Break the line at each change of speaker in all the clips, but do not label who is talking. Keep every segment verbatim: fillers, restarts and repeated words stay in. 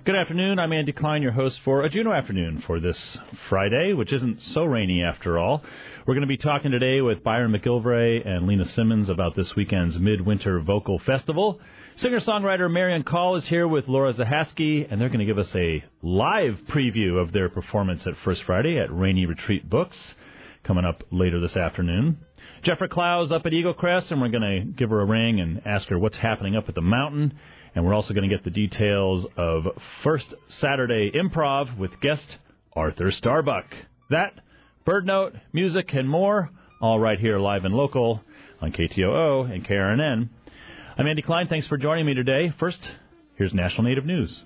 Good afternoon. I'm Andy Klein, your host for a Juneau Afternoon for this Friday, which isn't so rainy after all. We're going to be talking today with Byron McGilvray and Lena Simmons about this weekend's Midwinter Vocal Festival. Singer-songwriter Marian Call is here with Laura Zahaski, and they're going to give us a live preview of their performance at First Friday at Rainy Retreat Books, coming up later this afternoon. Jeffra Clow's up at Eagle Crest, and we're going to give her a ring and ask her what's happening up at the mountain. And we're also going to get the details of First Saturday Improv with guest Arthur Starbuck. That, Bird Note, music, and more, all right here live and local on K T O O and K R N N. I'm Andy Klein. Thanks for joining me today. First, here's National Native News.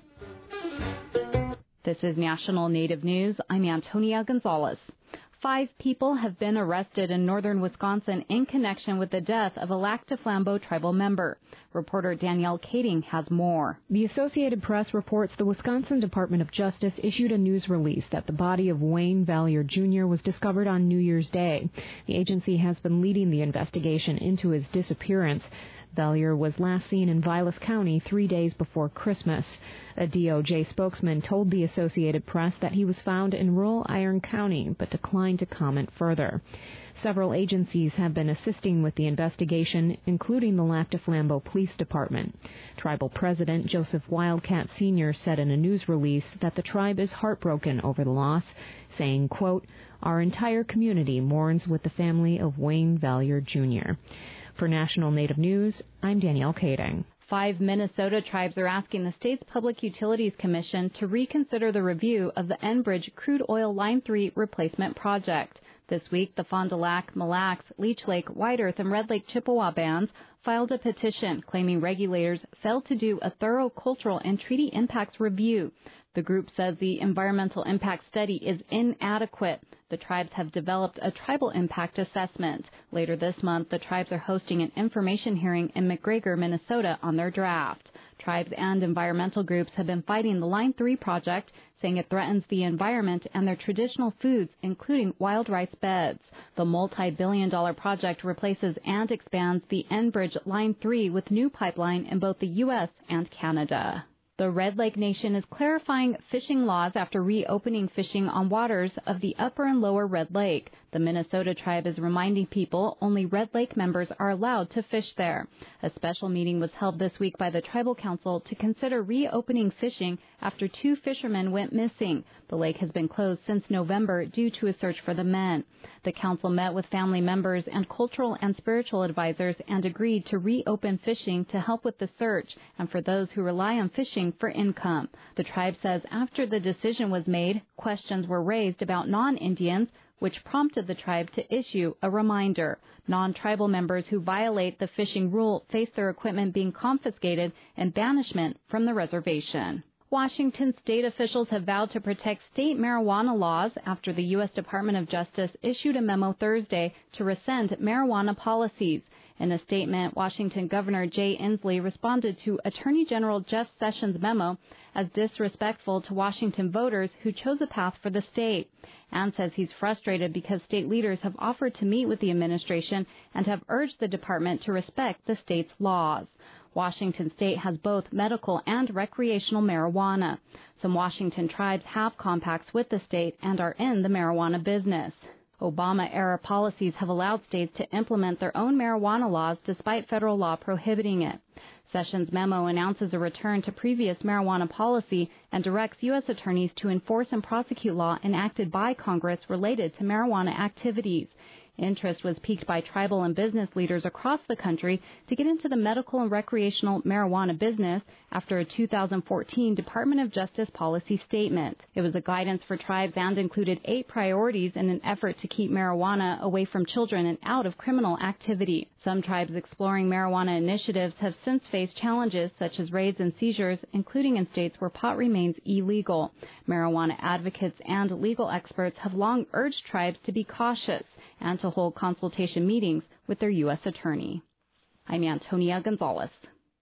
This is National Native News. I'm Antonia Gonzalez. Five people have been arrested in northern Wisconsin in connection with the death of a Lac du Flambeau tribal member. Reporter Danielle Kading has more.
The Associated Press reports the Wisconsin Department of Justice issued a news release that the body of Wayne Valliere Junior was discovered on New Year's Day. The agency has been leading the investigation into his disappearance. Valliere was last seen in Vilas County three days before Christmas. A D O J spokesman told the Associated Press that he was found in rural Iron County, but declined to comment further. Several agencies have been assisting with the investigation, including the Lac du Flambeau Police Department. Tribal President Joseph Wildcat Senior said in a news release that the tribe is heartbroken over the loss, saying, quote, "Our entire community mourns with the family of Wayne Valliere Junior" For National Native News, I'm Danielle Kading.
Five Minnesota tribes are asking the state's Public Utilities Commission to reconsider the review of the Enbridge Crude Oil Line three replacement project. This week, the Fond du Lac, Mille Lacs, Leech Lake, White Earth, and Red Lake Chippewa bands filed a petition claiming regulators failed to do a thorough cultural and treaty impacts review. The group says the environmental impact study is inadequate. The tribes have developed a tribal impact assessment. Later this month, the tribes are hosting an information hearing in McGregor, Minnesota on their draft. Tribes and environmental groups have been fighting the Line three project, saying it threatens the environment and their traditional foods, including wild rice beds. The multi-billion dollar project replaces and expands the Enbridge Line three with new pipeline in both the U S and Canada. The Red Lake Nation is clarifying fishing laws after reopening fishing on waters of the upper and lower Red Lake. The Minnesota tribe is reminding people only Red Lake members are allowed to fish there. A special meeting was held this week by the Tribal Council to consider reopening fishing after two fishermen went missing. The lake has been closed since November due to a search for the men. The council met with family members and cultural and spiritual advisors and agreed to reopen fishing to help with the search and for those who rely on fishing for income. The tribe says after the decision was made, questions were raised about non-Indians, which prompted the tribe to issue a reminder. Non-tribal members who violate the fishing rule face their equipment being confiscated and banishment from the reservation. Washington state officials have vowed to protect state marijuana laws after the U S Department of Justice issued a memo Thursday to rescind marijuana policies. In a statement, Washington Governor Jay Inslee responded to Attorney General Jeff Sessions' memo as disrespectful to Washington voters who chose a path for the state, and says he's frustrated because state leaders have offered to meet with the administration and have urged the department to respect the state's laws. Washington state has both medical and recreational marijuana. Some Washington tribes have compacts with the state and are in the marijuana business. Obama-era policies have allowed states to implement their own marijuana laws despite federal law prohibiting it. Sessions' memo announces a return to previous marijuana policy and directs U S attorneys to enforce and prosecute law enacted by Congress related to marijuana activities. Interest was piqued by tribal and business leaders across the country to get into the medical and recreational marijuana business after a two thousand fourteen Department of Justice policy statement. It was a guidance for tribes and included eight priorities in an effort to keep marijuana away from children and out of criminal activity. Some tribes exploring marijuana initiatives have since faced challenges such as raids and seizures, including in states where pot remains illegal. Marijuana advocates and legal experts have long urged tribes to be cautious and to hold consultation meetings with their U S attorney. I'm Antonia Gonzalez.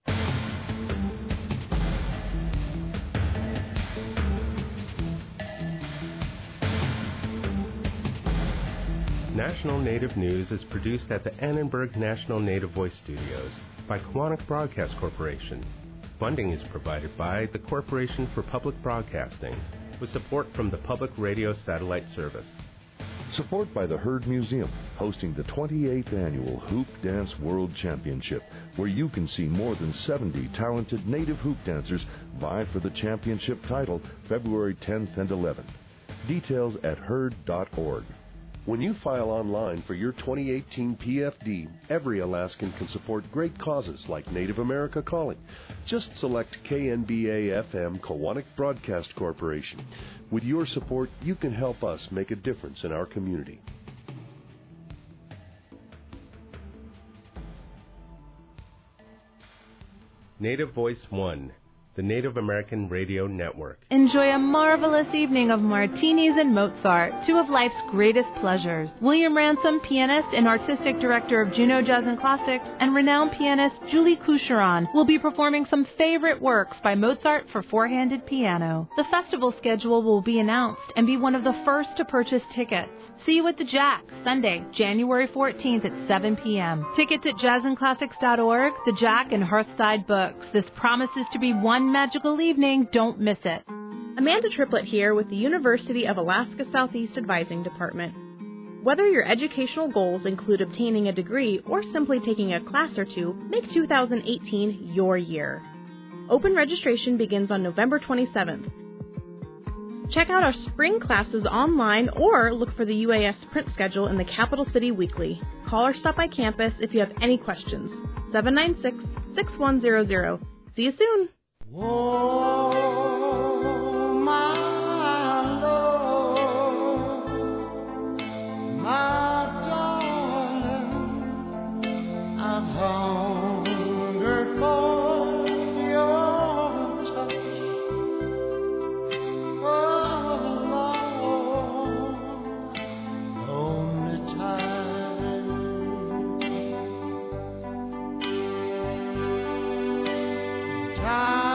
National Native News is produced at the Annenberg National Native Voice Studios by Kiwanis Broadcast Corporation. Funding is provided by the Corporation for Public Broadcasting, with support from the Public Radio Satellite Service.
Support by the Herd Museum, hosting the twenty-eighth Annual Hoop Dance World Championship, where you can see more than seventy talented native hoop dancers vie for the championship title February tenth and eleventh. Details at herd dot org.
When you file online for your twenty eighteen P F D, every Alaskan can support great causes like Native America Calling. Just select K N B A F M Kowanik Broadcast Corporation. With your support, you can help us make a difference in our community.
Native Voice One, the Native American Radio Network.
Enjoy a marvelous evening of martinis and Mozart, two of life's greatest pleasures. William Ransom, pianist and artistic director of Juneau Jazz and Classics, and renowned pianist Julie Coucheron will be performing some favorite works by Mozart for four-handed piano. The festival schedule will be announced and be one of the first to purchase tickets. See you at the Jack, Sunday, January fourteenth at seven p.m. Tickets at jazz and classics dot org, the Jack, and Hearthside Books. This promises to be one magical evening. Don't miss it.
Amanda Triplett here with the University of Alaska Southeast Advising Department. Whether your educational goals include obtaining a degree or simply taking a class or two, make two thousand eighteen your year. Open registration begins on November twenty-seventh. Check out our spring classes online or look for the U A S print schedule in the Capital City Weekly. Call or stop by campus if you have any questions. seven nine six, six one zero zero. See you soon.
Oh, my Lord, my darling, I've hungered for your touch. Oh, Lord, only time, time.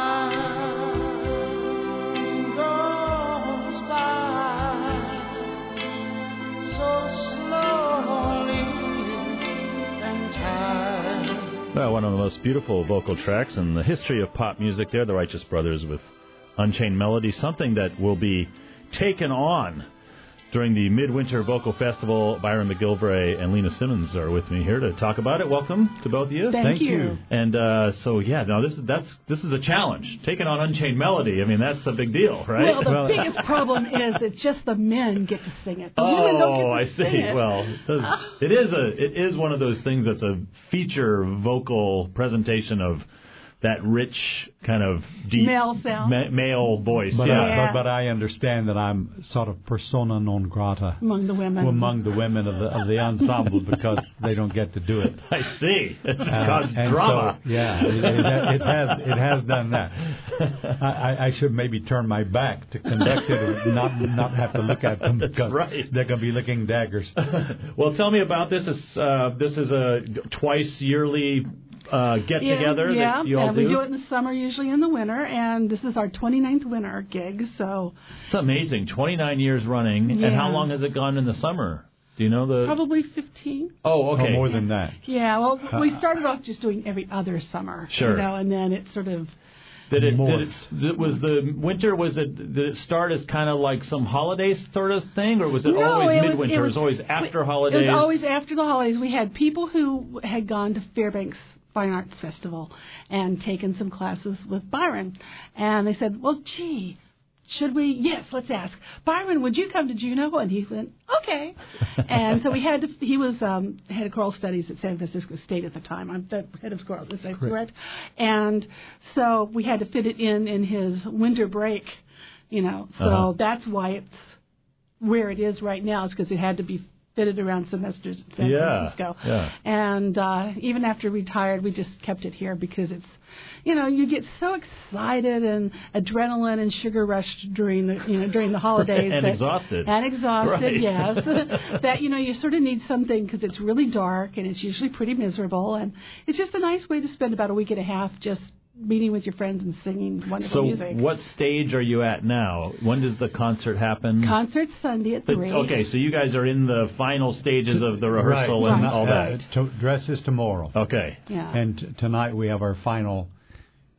Well, one of the most beautiful vocal tracks in the history of pop music there, the Righteous Brothers with Unchained Melody, something that will be taken on during the Midwinter Vocal Festival. Byron McGilvray and Lena Simmons are with me here to talk about it. Welcome to both of you.
Thank, Thank you. you.
And uh, so, yeah, now this is that's this is a challenge. Taking on Unchained Melody, I mean, that's a big deal, right?
Well, the well, biggest problem is that just the men get to sing it. The
oh,
women don't get to
I
sing
see.
it.
Well, it, does, it is a it is one of those things that's a feature vocal presentation of that rich kind of deep
male sound,
ma- male voice.
But,
yeah.
I, but, but I understand that I'm sort of persona non grata
among the women,
among the women of the of the ensemble because they don't get to do it.
I see. It's
uh,
caused drama.
So, yeah, it, it, it has it has done that. I, I should maybe turn my back to conduct it and not not have to look at them because
right.
they're going to be licking daggers.
Well, tell me about this. Is uh, this is a twice yearly Uh, get
yeah,
together
yeah,
that you all
yeah,
do?
We do it in the summer, usually in the winter, and this is our twenty-ninth winter gig. So
it's amazing, twenty-nine years running.
Yeah.
And how long has it gone in the summer? Do you know the?
Probably fifteen.
Oh, okay.
Oh, more than that.
Yeah, well, we started off just doing every other summer.
Sure.
You know, and then it sort of.
Did it, did it? Was the winter? Was it? Did it start as kind of like some holiday sort of thing, or was it
no,
always
it
midwinter?
Was, it, was,
it was always after holidays.
It was always after the holidays. We had people who had gone to Fairbanks Fine Arts Festival and taken some classes with Byron, and they said, "Well, gee, should we? Yes, let's ask Byron. Would you come to Juneau?" And he went, "Okay." And so we had to. He was um, head of choral studies at San Francisco State at the time. I'm the head of choral studies, correct? And so we had to fit it in in his winter break, you know. So uh-huh. that's why it's where it is right now. Is because it had to be fitted around semesters at San
yeah,
Francisco.
Yeah.
And uh, even after retired, we just kept it here because it's, you know, you get so excited and adrenaline and sugar rush during the, you know, during the holidays.
and
that,
exhausted.
And exhausted,
right.
yes. that, you know, you sort of need something because it's really dark and it's usually pretty miserable. And it's just a nice way to spend about a week and a half just meeting with your friends and singing wonderful
so
music.
So what stage are you at now? When does the concert happen?
Concert's Sunday at three.
Okay, so you guys are in the final stages of the rehearsal
right.
and
right.
all that.
Uh, to, dress is tomorrow.
Okay.
Yeah.
And t- tonight we have our final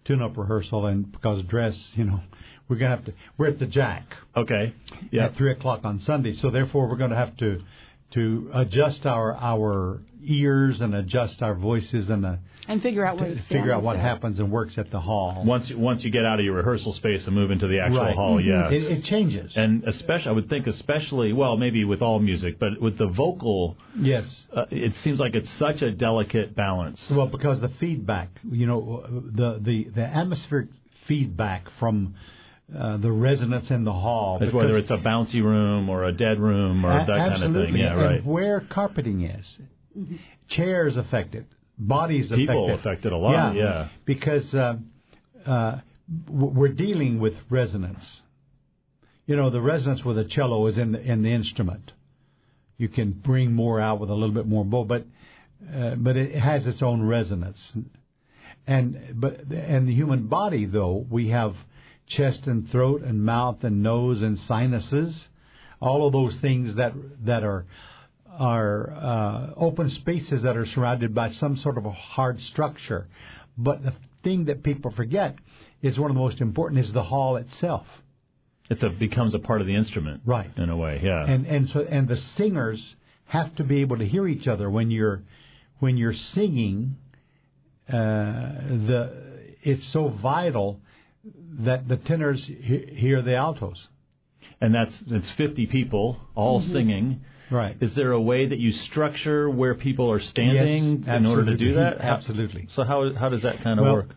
tune-up rehearsal, and because dress, you know, we're gonna have to. We're at the Jack.
Okay. Yeah.
At three o'clock on Sunday, so therefore we're going to have to to adjust our our ears and adjust our voices and uh,
and figure out what
to figure out what happens and works at the hall.
Once once you get out of your rehearsal space and move into the actual
right.
hall,
Mm-hmm.
yeah,
it, it changes.
And especially, I would think, especially, well, maybe with all music, but with the vocal,
yes,
uh, it seems like it's such a delicate balance.
Well, because the feedback, you know, the the the atmospheric feedback from Uh, the resonance in the hall.
Whether it's a bouncy room or a dead room or
a-
that kind of thing. Yeah,
and
right.
where carpeting is. Mm-hmm. Chairs affected. Bodies affected.
People affected a lot, yeah. yeah.
Because uh, uh, we're dealing with resonance. You know, the resonance with a cello is in the, in the instrument. You can bring more out with a little bit more bow, but uh, but it has its own resonance. And but and the human body, though, we have chest and throat and mouth and nose and sinuses, all of those things that that are are uh, open spaces that are surrounded by some sort of a hard structure. But the thing that people forget is one of the most important is the hall itself.
It becomes a part of the instrument,
right?
In a way, yeah.
And and so and the singers have to be able to hear each other when you're when you're singing. Uh, the it's so vital that the tenors he- hear the altos.
And that's it's fifty people all mm-hmm. singing.
Right.
Is there a way that you structure where people are standing
yes,
in order to do that?
Absolutely.
So how how does that kind of
well,
work?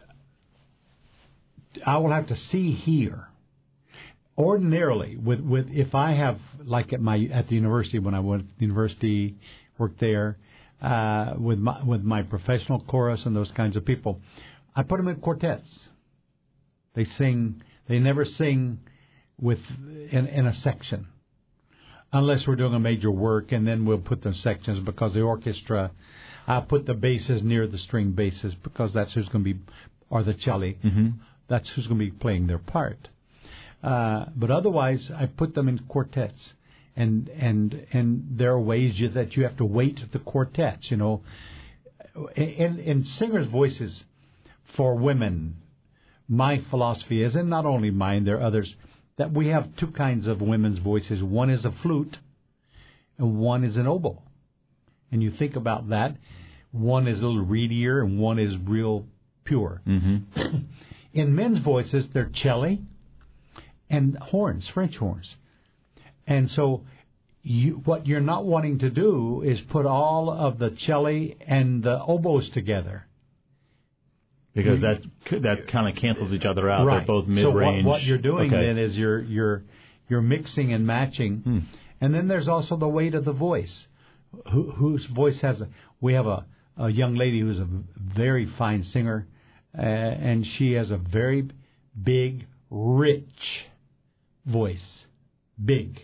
I will have to see here. Ordinarily, with, with if I have like at my at the university when I went to the university, worked there uh, with my with my professional chorus and those kinds of people, I put them in quartets. They sing. They never sing with in, in a section, unless we're doing a major work, and then we'll put them sections because the orchestra. I'll put the basses near the string basses because that's who's going to be, or the cello.
Mm-hmm.
That's who's going to be playing their part. Uh, but otherwise, I put them in quartets, and and and there are ways you, that you have to weight the quartets. You know, in in singers' voices for women. My philosophy is, and not only mine, there are others, that we have two kinds of women's voices. One is a flute, and one is an oboe. And you think about that, one is a little reedier, and one is real pure.
Mm-hmm.
In men's voices, they're cello and horns, French horns. And so you, what you're not wanting to do is put all of the cello and the oboes together.
Because that that kind of cancels each other out.
Right.
They're both mid-range.
So what, what you're doing
okay.
then is you're you're you're mixing and matching,
hmm.
and then there's also the weight of the voice. Who, whose voice has a? We have a, a young lady who's a very fine singer, uh, and she has a very big, rich voice, big.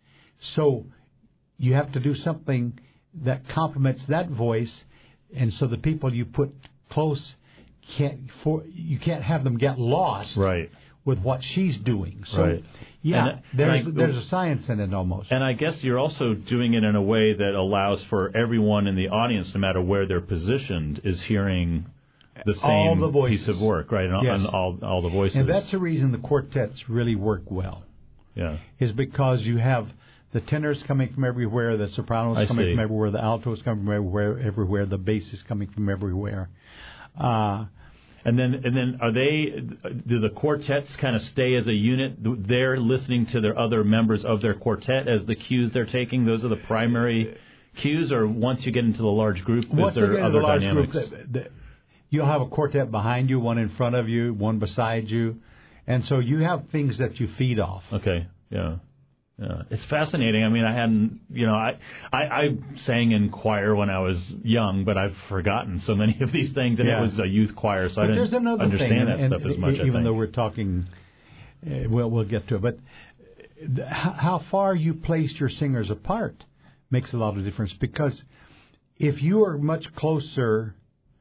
So you have to do something that complements that voice, and so the people you put close. Can't for you can't have them get lost
right.
with what she's doing. So
right.
yeah,
and,
there's
and I,
there's a science in it almost.
And I guess you're also doing it in a way that allows for everyone in the audience, no matter where they're positioned, is hearing the same
all the
piece of work, right? And,
yes.
and all all the voices.
And that's the reason the quartets really work well.
Yeah,
is because you have the tenors coming from everywhere, the sopranos
I
coming
see.
from everywhere, the altos coming from everywhere, everywhere, the bass is coming from everywhere. Uh,
And then, and then, are they? Do the quartets kind of stay as a unit? They're listening to their other members of their quartet as the cues they're taking. Those are the primary cues, or once you get into the large group,
Once
is there
the
other
large
dynamics?
Group, the, the, you'll have a quartet behind you, one in front of you, one beside you, and so you have things that you feed off.
Okay, yeah. Yeah, it's fascinating. I mean, I hadn't, you know, I, I, I sang in choir when I was young, but I've forgotten so many of these things, and
yeah.
it was a youth choir, so
but
I didn't understand
thing,
that
and,
stuff
and
as much.
Even
I think.
though we're talking, uh, well, we'll get to it, but th- how far you place your singers apart makes a lot of difference, because if you are much closer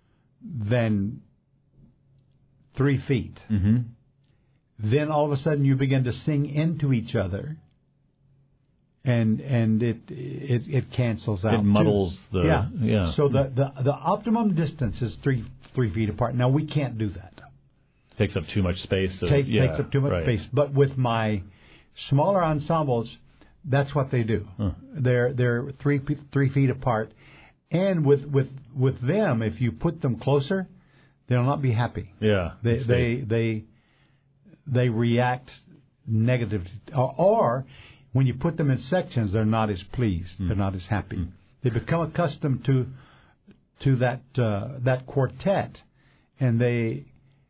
than three feet,
mm-hmm.
then all of a sudden you begin to sing into each other. And and it it it cancels out.
It muddles
too.
the
yeah
yeah.
So the, the the optimum distance is three three feet apart. Now we can't do that.
takes up too much space. So,
Take,
yeah,
takes up too much
right.
space. But with my smaller ensembles, that's what they do.
Huh.
They're they're three fe- three feet apart, and with with with them, if you put them closer, they'll not be happy.
Yeah,
They they they they react negatively, or, or when you put them in sections, they're not as pleased. Mm. They're not as happy. Mm. They become accustomed to to that uh, that quartet, and they.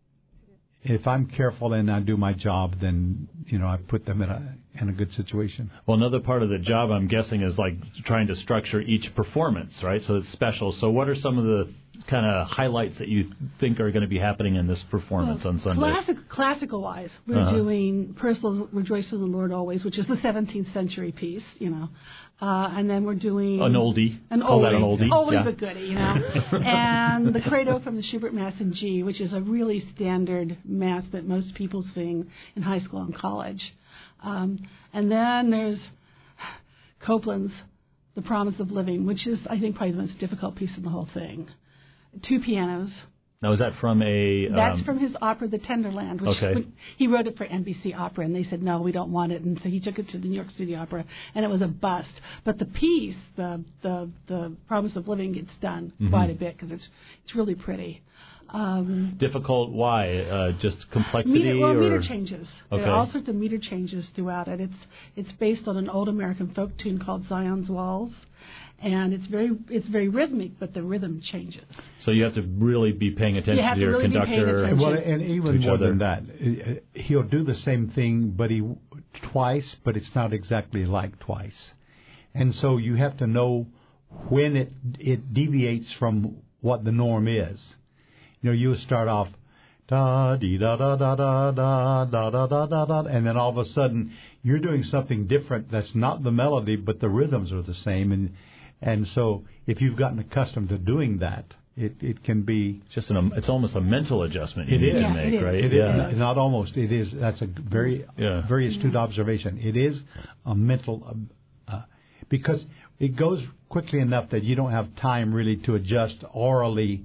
If I'm careful and I do my job, then you know I put them in a in a good situation.
Well, another part of the job, I'm guessing, is like trying to structure each performance, right? So it's special. So what are some of the kind of highlights that you think are going to be happening in this performance
well,
on Sunday?
Classic, classical wise, we're
uh-huh.
doing "Personal Rejoice in the Lord Always," which is the seventeenth century piece, you know. Uh, and then we're doing
an oldie.
An
Call
oldie,
that an oldie.
oldie
yeah.
but goodie, you know. And the Credo from the Schubert Mass in G, which is a really standard mass that most people sing in high school and college. Um, and then there's Copland's "The Promise of Living," which is, I think, probably the most difficult piece in the whole thing. Two pianos.
Now, is that from a... Um,
That's from his opera, The Tenderland, which
okay.
when, he wrote it for N B C Opera, and they said, no, we don't want it. And so he took it to the New York City Opera, and it was a bust. But the piece, the the, the Promise of Living, gets done mm-hmm. quite a bit because it's, it's really pretty. Um,
Difficult? Why? Uh, just complexity?
meter, well,
or?
meter changes.
Okay.
There are all sorts of meter changes throughout it. It's it's based on an old American folk tune called Zion's Walls. And it's very it's very rhythmic, but the rhythm changes.
So you have to really be paying attention
you have
to
to
your
really
conductor.
Be paying attention.
Well, and even more
other.
than that, he'll do the same thing, but he twice, but it's not exactly like twice. And so you have to know when it it deviates from what the norm is. You know, you start off da dee da da da da da da da da da da, and then all of a sudden you're doing something different. That's not the melody, but the rhythms are the same. And And so, if you've gotten accustomed to doing that, it, it can be
just an. It's almost a mental adjustment you
it
need
is.
to make,
it
right?
It
yeah.
is not almost. It is. That's a very
yeah.
very astute observation. It is a mental uh, because it goes quickly enough that you don't have time really to adjust orally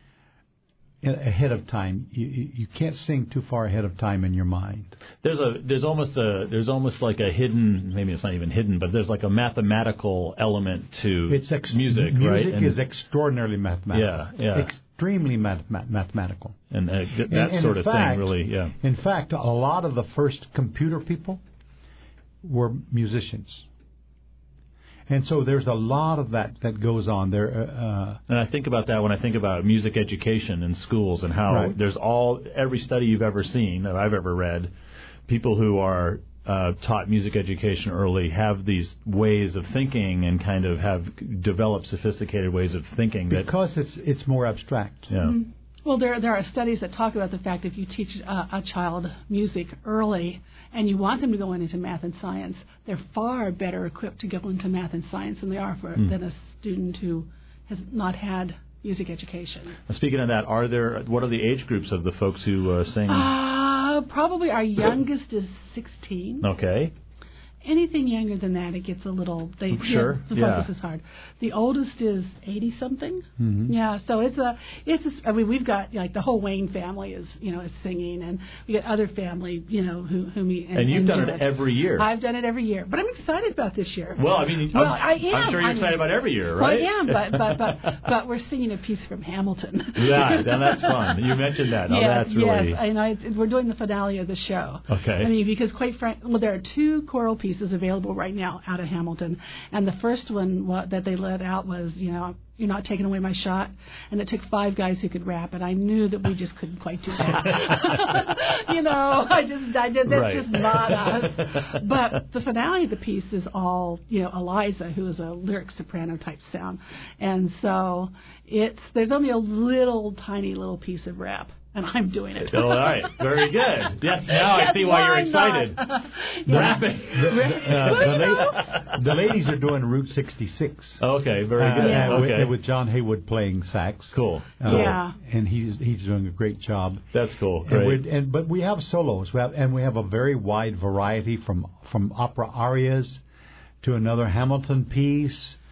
ahead of time. You, you can't sing too far ahead of time in your mind.
There's a there's almost a there's almost like a hidden, maybe it's not even hidden, but there's like a mathematical element to
it's ex-
music,
music,
right?
Music is extraordinarily mathematical.
Yeah, yeah.
Extremely math- mathematical.
And uh, that
and, and
sort of
fact,
thing, really, yeah.
In fact, a lot of the first computer people were musicians. And so there's a lot of that that goes on there. Uh,
and I think about that when I think about music education in schools and how
right.
there's all, every study you've ever seen that I've ever read, people who are uh, taught music education early have these ways of thinking and kind of have developed sophisticated ways of thinking. That,
because it's it's more abstract.
Yeah.
Mm-hmm. Well, there there are studies that talk about the fact if you teach uh, a child music early and you want them to go into math and science, they're far better equipped to go into math and science than they are for mm. than a student who has not had music education.
Speaking of that, are there what are the age groups of the folks who uh, sing?
Uh, probably our youngest is sixteen.
Okay.
Anything younger than that, it gets a little. They,
sure.
Yeah, the focus
yeah.
is hard. The oldest is eighty something.
Mm-hmm.
Yeah, so it's a, it's. A, I mean, we've got like the whole Wayne family is, you know, is singing, and we got other family, you know, who who meet. And,
and you've
and
done
do
it every year.
I've done it every year, but I'm excited about this year.
Well, I mean,
well,
I'm,
I am.
I'm sure you're
I mean,
excited about every year, right?
Well, I am, but but but but we're singing a piece from Hamilton.
Yeah, then that's fun. You mentioned that. Oh,
yes,
that's really.
Yes, I know. It's, we're doing the finale of the show.
Okay.
I mean, because quite frankly, well, there are two choral pieces available right now out of Hamilton, and the first one what, that they let out was, you know, You're Not Taking Away My Shot, and it took five guys who could rap, and I knew that we just couldn't quite do that. you know, I just, I did, that's
right.
just not us. But the finale of the piece is all, you know, Eliza, who is a lyric soprano type sound, and so it's there's only a little tiny little piece of rap. And I'm doing it.
All right. Very good. Yes, now
yes,
I see why,
why
you're excited.
yeah.
Rapping.
The, uh, the, la- the ladies are doing Route sixty-six.
Okay, very good.
Uh,
Yeah.
Okay.
with, with John Haywood playing sax.
Cool.
Uh,
Yeah.
And he's he's doing a great job.
That's cool.
And
Great.
we're, and, but we have solos. We have, and we have a very wide variety from, from opera arias to another Hamilton piece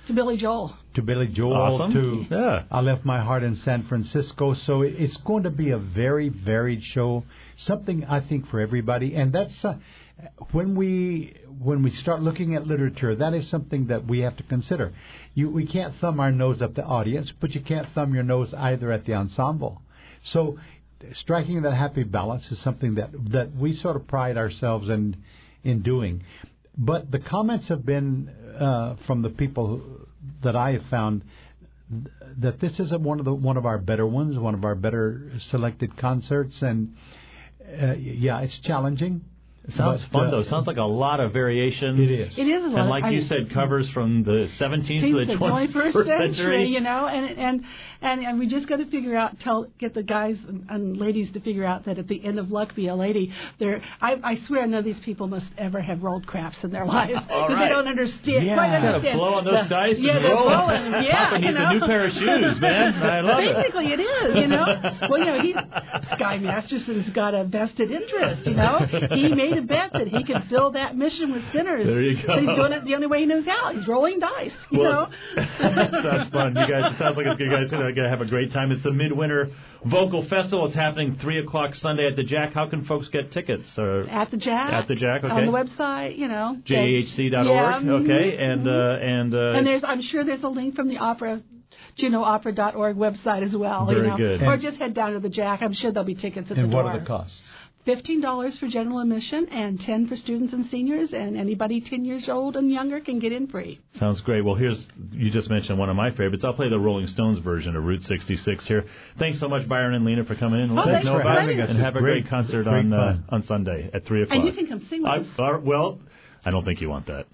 To Billy Joel.
To Billy Joel.
Awesome.
To
yeah.
I Left My Heart in San Francisco. So it's going to be a very varied show. Something I think for everybody. And that's uh, when we when we start looking at literature, that is something that we have to consider. You we can't thumb our nose at the audience, but you can't thumb your nose either at the ensemble. So striking that happy balance is something that that we sort of pride ourselves in in doing. But the comments have been uh, from the people that I have found that this is a, one of the one of our better ones, one of our better selected concerts, and uh, yeah, it's challenging.
It sounds
but,
fun,
uh,
though. It sounds like a lot of variation.
It is.
It is a lot.
And like
I
you
mean,
said, covers from the seventeenth to the
twenty-first
century.
century, you know, and and and, and we just got to figure out, tell, get the guys and, and ladies to figure out that at the end of Luck Be a Lady, they're, I, I swear none of these people must ever have rolled craps in their lives because
right.
they don't understand.
Yeah.
Quite
You
understand.
gotta blow on those
the,
dice
yeah,
and
they're
roll.
blowing, yeah,
Papa
you
needs
know.
a new pair of shoes, man. I love
Basically,
it.
it is, you know. Well, you know, he, Sky Masterson's got a vested interest, you know. He made a bet that he could fill that mission with sinners.
There you go.
So he's doing it the only way he knows how. He's rolling dice, you
Well,
know.
sounds fun. You guys, it sounds like you guys are going to have a great time. It's the Midwinter Vocal Festival. It's happening three o'clock Sunday at the Jack. How can folks get tickets? Or
At the Jack.
At the Jack, okay.
On the website, you know.
J A H C dot org,
Yeah, mm-hmm.
okay. And, uh, and, uh,
and there's, I'm sure there's a link from the opera, Juneau Opera dot org website as well.
Very
you know.
good.
Or
And,
just head down to the Jack. I'm sure there'll be tickets at
and
the door.
what are the costs?
fifteen dollars for general admission and ten dollars for students and seniors, and anybody ten years old and younger can get in free.
Sounds great. Well, here's, you just mentioned one of my favorites. I'll play the Rolling Stones version of Route sixty-six here. Thanks so much, Byron and Lena, for coming in and
Oh,
letting us
thanks
know
for
about
having
it.
us.
And have a great,
Great-
concert
great
on uh,
fun.
on Sunday at three o'clock.
And you can come sing with
I,
us.
uh, well, I don't think you want that.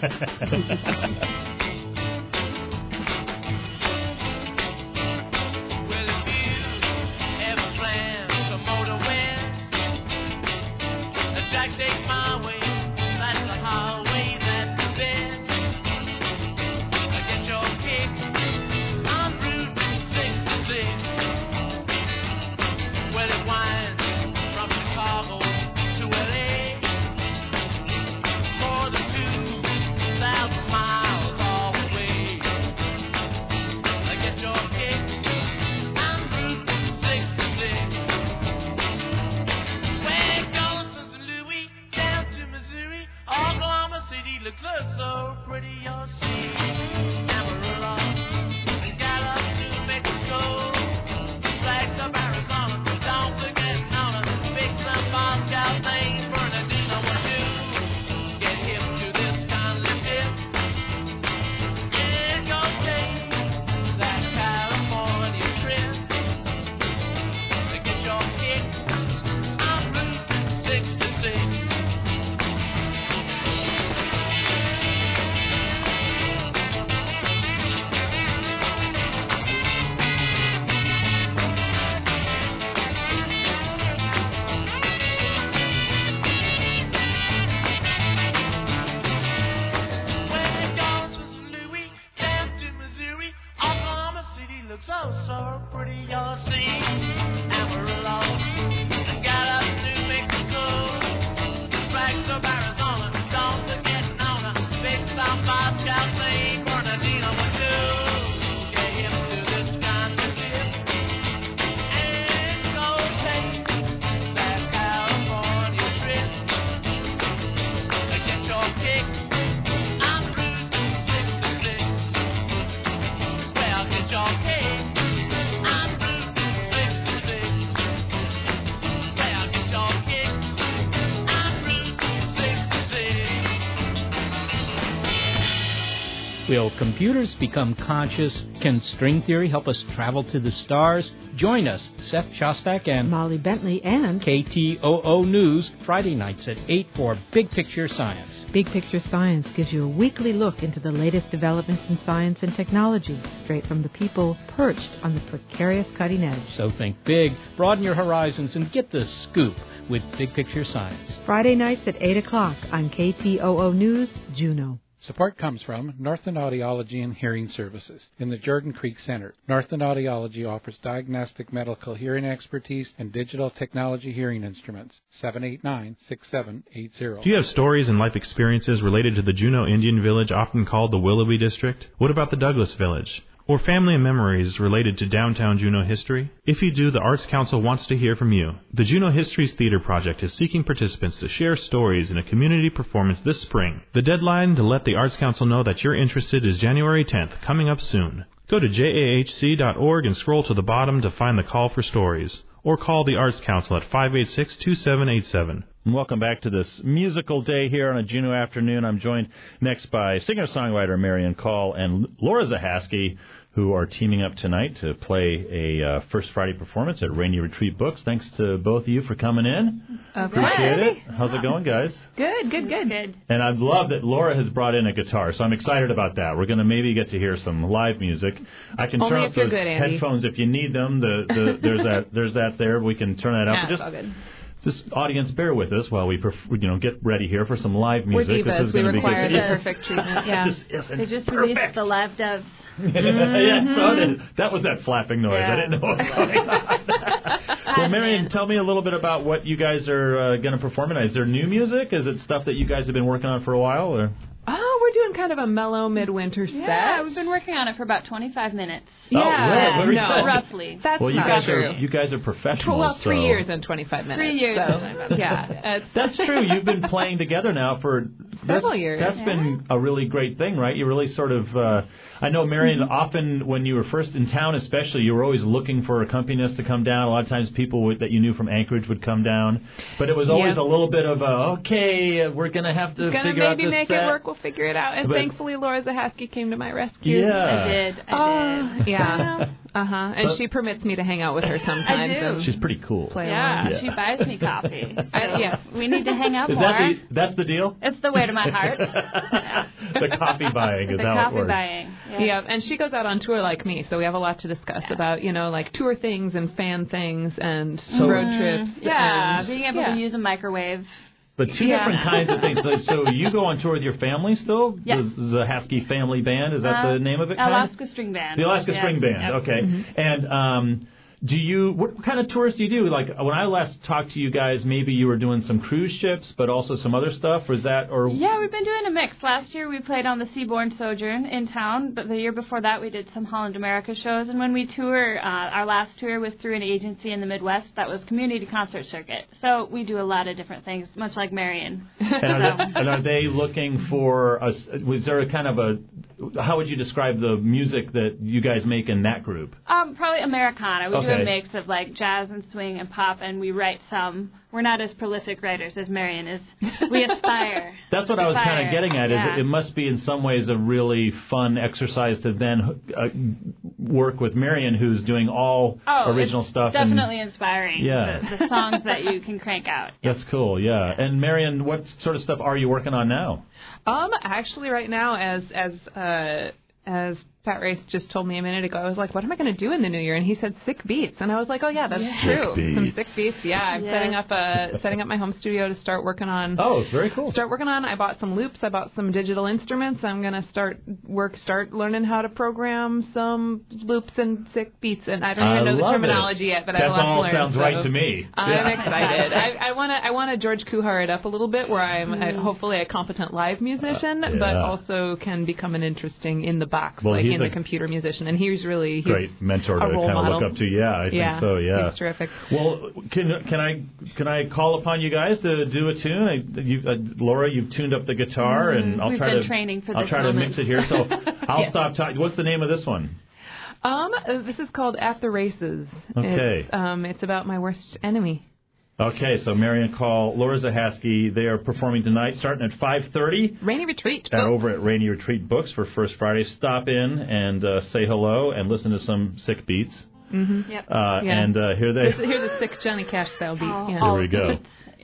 Will computers become conscious? Can string theory help us travel to the stars? Join us, Seth Shostak and
Molly Bentley and
K T O O News, Friday nights at eight for Big Picture Science.
Big Picture Science gives you a weekly look into the latest developments in science and technology, straight from the people perched on the precarious cutting edge.
So think big, broaden your horizons, and get the scoop with Big Picture Science.
Friday nights at eight o'clock on K T O O News, Juneau.
Support comes from Northland Audiology and Hearing Services in the Jordan Creek Center. Northland Audiology offers diagnostic medical hearing expertise and digital technology hearing instruments. seven eight nine, six seven eight zero.
Do you have stories and life experiences related to the Juneau Indian Village, often called the Willoughby District? What about the Douglas Village? Or family and memories related to downtown Juneau history? If you do, the Arts Council wants to hear from you. The Juneau Histories Theater Project is seeking participants to share stories in a community performance this spring. The deadline to let the Arts Council know that you're interested is January tenth, coming up soon. Go to j a h c dot org and scroll to the bottom to find the call for stories. Or call the Arts Council at five eight six, two seven eight seven.
Welcome back to this musical day here on a Juneau afternoon. I'm joined next by singer-songwriter Marion Call and Laura Zahasky, who are teaming up tonight to play a uh, First Friday performance at Rainy Retreat Books. Thanks to both of you for coming in.
Okay.
Appreciate it. How's it going, guys?
Good, good, good.
Good.
And I love that Laura has brought in a guitar, so I'm excited about that. We're going to maybe get to hear some live music. I can
Only
turn
if
up
you're
those
good, Andy.
headphones if you need them. The, the, there's that there's that there. We can turn that up.
Yeah,
Just,
it's all good.
Just audience, bear with us while we perf- you know get ready here for some live music.
We're divas.
This is
We
going to be
require
good.
the
Yes.
perfect treatment. Yeah.
Just isn't
They just
perfect.
released the live doves.
Yeah, so did, that was that flapping noise.
Yeah.
I didn't know what was going on. Well, Marion, tell me a little bit about what you guys are uh, going to perform tonight. Is there new music? Is it stuff that you guys have been working on for a while? Or?
Oh, we're doing kind of a mellow midwinter set.
Yeah, we've been working on it for about twenty-five minutes.
Oh,
Yeah,
really?
no,
roughly.
That's
well, you
not
guys
true.
are you guys are professionals.
Well, three
so.
years and twenty-five minutes.
Three years
so,
and twenty-five minutes.
Yeah, it's
That's true. You've been playing together now for
Several
that's,
years.
That's
Yeah.
been a really great thing, right? You really sort of. Uh, I know, Marion.
Mm-hmm.
Often when you were first in town, especially, you were always looking for accompanists to come down. A lot of times, people would, that you knew from Anchorage would come down, but it was always
Yeah.
a little bit of a okay. We're gonna have to
gonna
figure out
maybe
this
make
set.
it work. We'll figure it out. And
But-
thankfully, Laura Zahasky came to my rescue.
Yeah.
I did. I
Uh,
did.
yeah. Uh huh. And
So-
she permits me to hang out with her sometimes.
I do.
And
She's pretty cool.
play
Yeah,
along.
Yeah.
she buys me coffee.
I-
So
yeah.
we need to hang out
Is
more.
that the that's the deal?
It's the way to my heart.
The coffee buying is
the
how
coffee
it works.
buying. Yeah.
Yeah, and she goes out on tour like me, so we have a lot to discuss
Yeah.
about, you know, like tour things and fan things and
So-
road trips.
Yeah,
and,
being able
yeah.
to use a microwave.
But two
Yeah.
different kinds of things. So, so you go on tour with your family still?
Yes.
The Zahasky Family Band, is that
Uh,
the name of it? kind of?
Alaska String Band.
The Alaska
Yeah.
String Band,
Yep.
okay. And um, do you, what kind of tours do you do? Like, when I last talked to you guys, maybe you were doing some cruise ships, but also some other stuff? Was that, or?
Yeah, we've been doing a mix. Last year we played on the Seabourn Sojourn in town, but the year before that we did some Holland America shows. And when we tour, uh, our last tour was through an agency in the Midwest that was Community Concert Circuit. So we do a lot of different things, much like Marion.
And are, they, and are they looking for, a, was there a kind of a, how would you describe the music that you guys make in that group?
Um, probably Americana. We do
Okay.
a mix of like jazz and swing and pop, and we write some. We're not as prolific writers as Marion is. We aspire.
That's what I was kind of
Aspire.
getting at. Is
Yeah.
it, it must be in some ways a really fun exercise to then uh, work with Marion, who's doing all
Oh,
original
it's
stuff. and-
Definitely inspiring.
Yeah.
The, the songs that you can crank out.
That's cool, yeah. And Marion, what sort of stuff are you working on now?
Um, actually, right now, as as uh, as Pat Race just told me a minute ago, I was like, what am I going to do in the new year? And he said sick beats, and I was like, oh yeah, that's
Yeah.
true.
Sick
Some
beats.
sick beats. Yeah, I'm
Yeah.
setting up a setting up my home studio to start working on.
Oh, very cool.
Start working on. I bought some loops. I bought some digital instruments. I'm gonna start work. Start learning how to program some loops and sick beats. And I don't even
I
know the
love
terminology
it.
yet, but I
That
have a lot
all
to learn.
sounds
so
right to me.
I'm
Yeah.
excited. I want to. I want to George Kuhar it up a little bit, where I'm uh, hopefully a competent live musician,
Uh,
but
yeah.
also can become an interesting in the box,
Well,
like
he's
in the
a
computer musician. And he's really he's
Great mentor to
a role
kind of
model.
look up to. Yeah, I
Yeah,
think so. Yeah,
he's terrific.
Well, can can I can I call upon you guys to do a tune? I, you, uh, Laura, you've tuned up the guitar, and I'll
We've
try
been
to
training for
I'll
this
try
moment.
to mix it here. So I'll
Yes.
stop talking. What's the name of this one?
Um, uh, this is called At the Races.
Okay.
It's, um, it's about my worst enemy.
Okay, so Marion Call, Laura Zahasky, they are performing tonight, starting at five thirty.
Rainy Retreat.
And over at Rainy Retreat Books for First Friday. Stop in and uh, say hello and listen to some sick beats.
Mm-hmm.
Yep.
Uh,
Yeah.
And uh, here they.
Here's, here's a sick Johnny Cash style beat.
Oh,
yeah.
Here we go.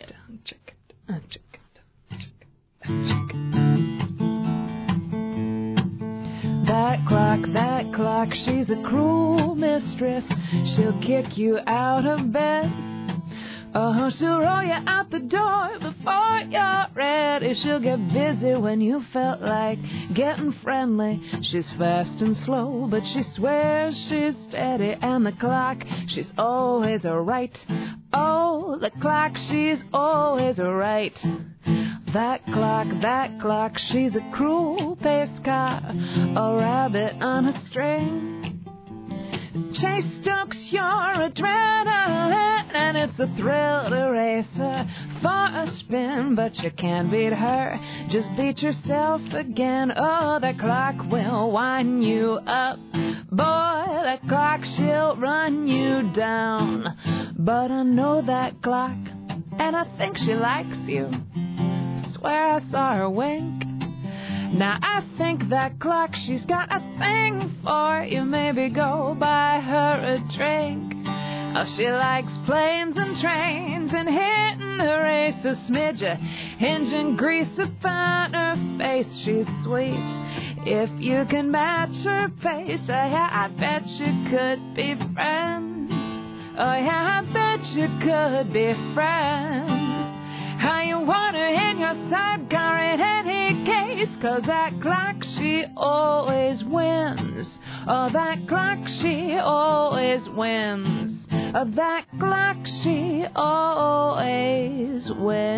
That clock, that clock, she's a cruel mistress. She'll kick you out of bed. Oh, she'll roll you out the door before you're ready. She'll get busy when you felt like getting friendly. She's fast and slow, but she swears she's steady. And the clock, she's always right. Oh, the clock, she's always right. That clock, that clock, she's a cruel pace car, a rabbit on a string. Chase stokes your adrenaline, and it's a thrill to race her for a spin. But you can't beat her, just beat yourself again. Oh, that clock will wind you up. Boy, that clock, she'll run you down. But I know that clock, and I think she likes you. Swear I saw her wink. Now I think that clock, she's got a thing for you. Maybe go buy her a drink. Oh, she likes planes and trains and hitting the race. A smidge of engine grease upon her face. She's sweet if you can match her pace. Oh yeah, I bet you could be friends. Oh yeah, I bet you could be friends. How you want her in your sidecar in any case, 'cause that clock, she always wins. Oh, that clock, she always wins. Oh, that clock, she always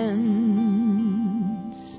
wins.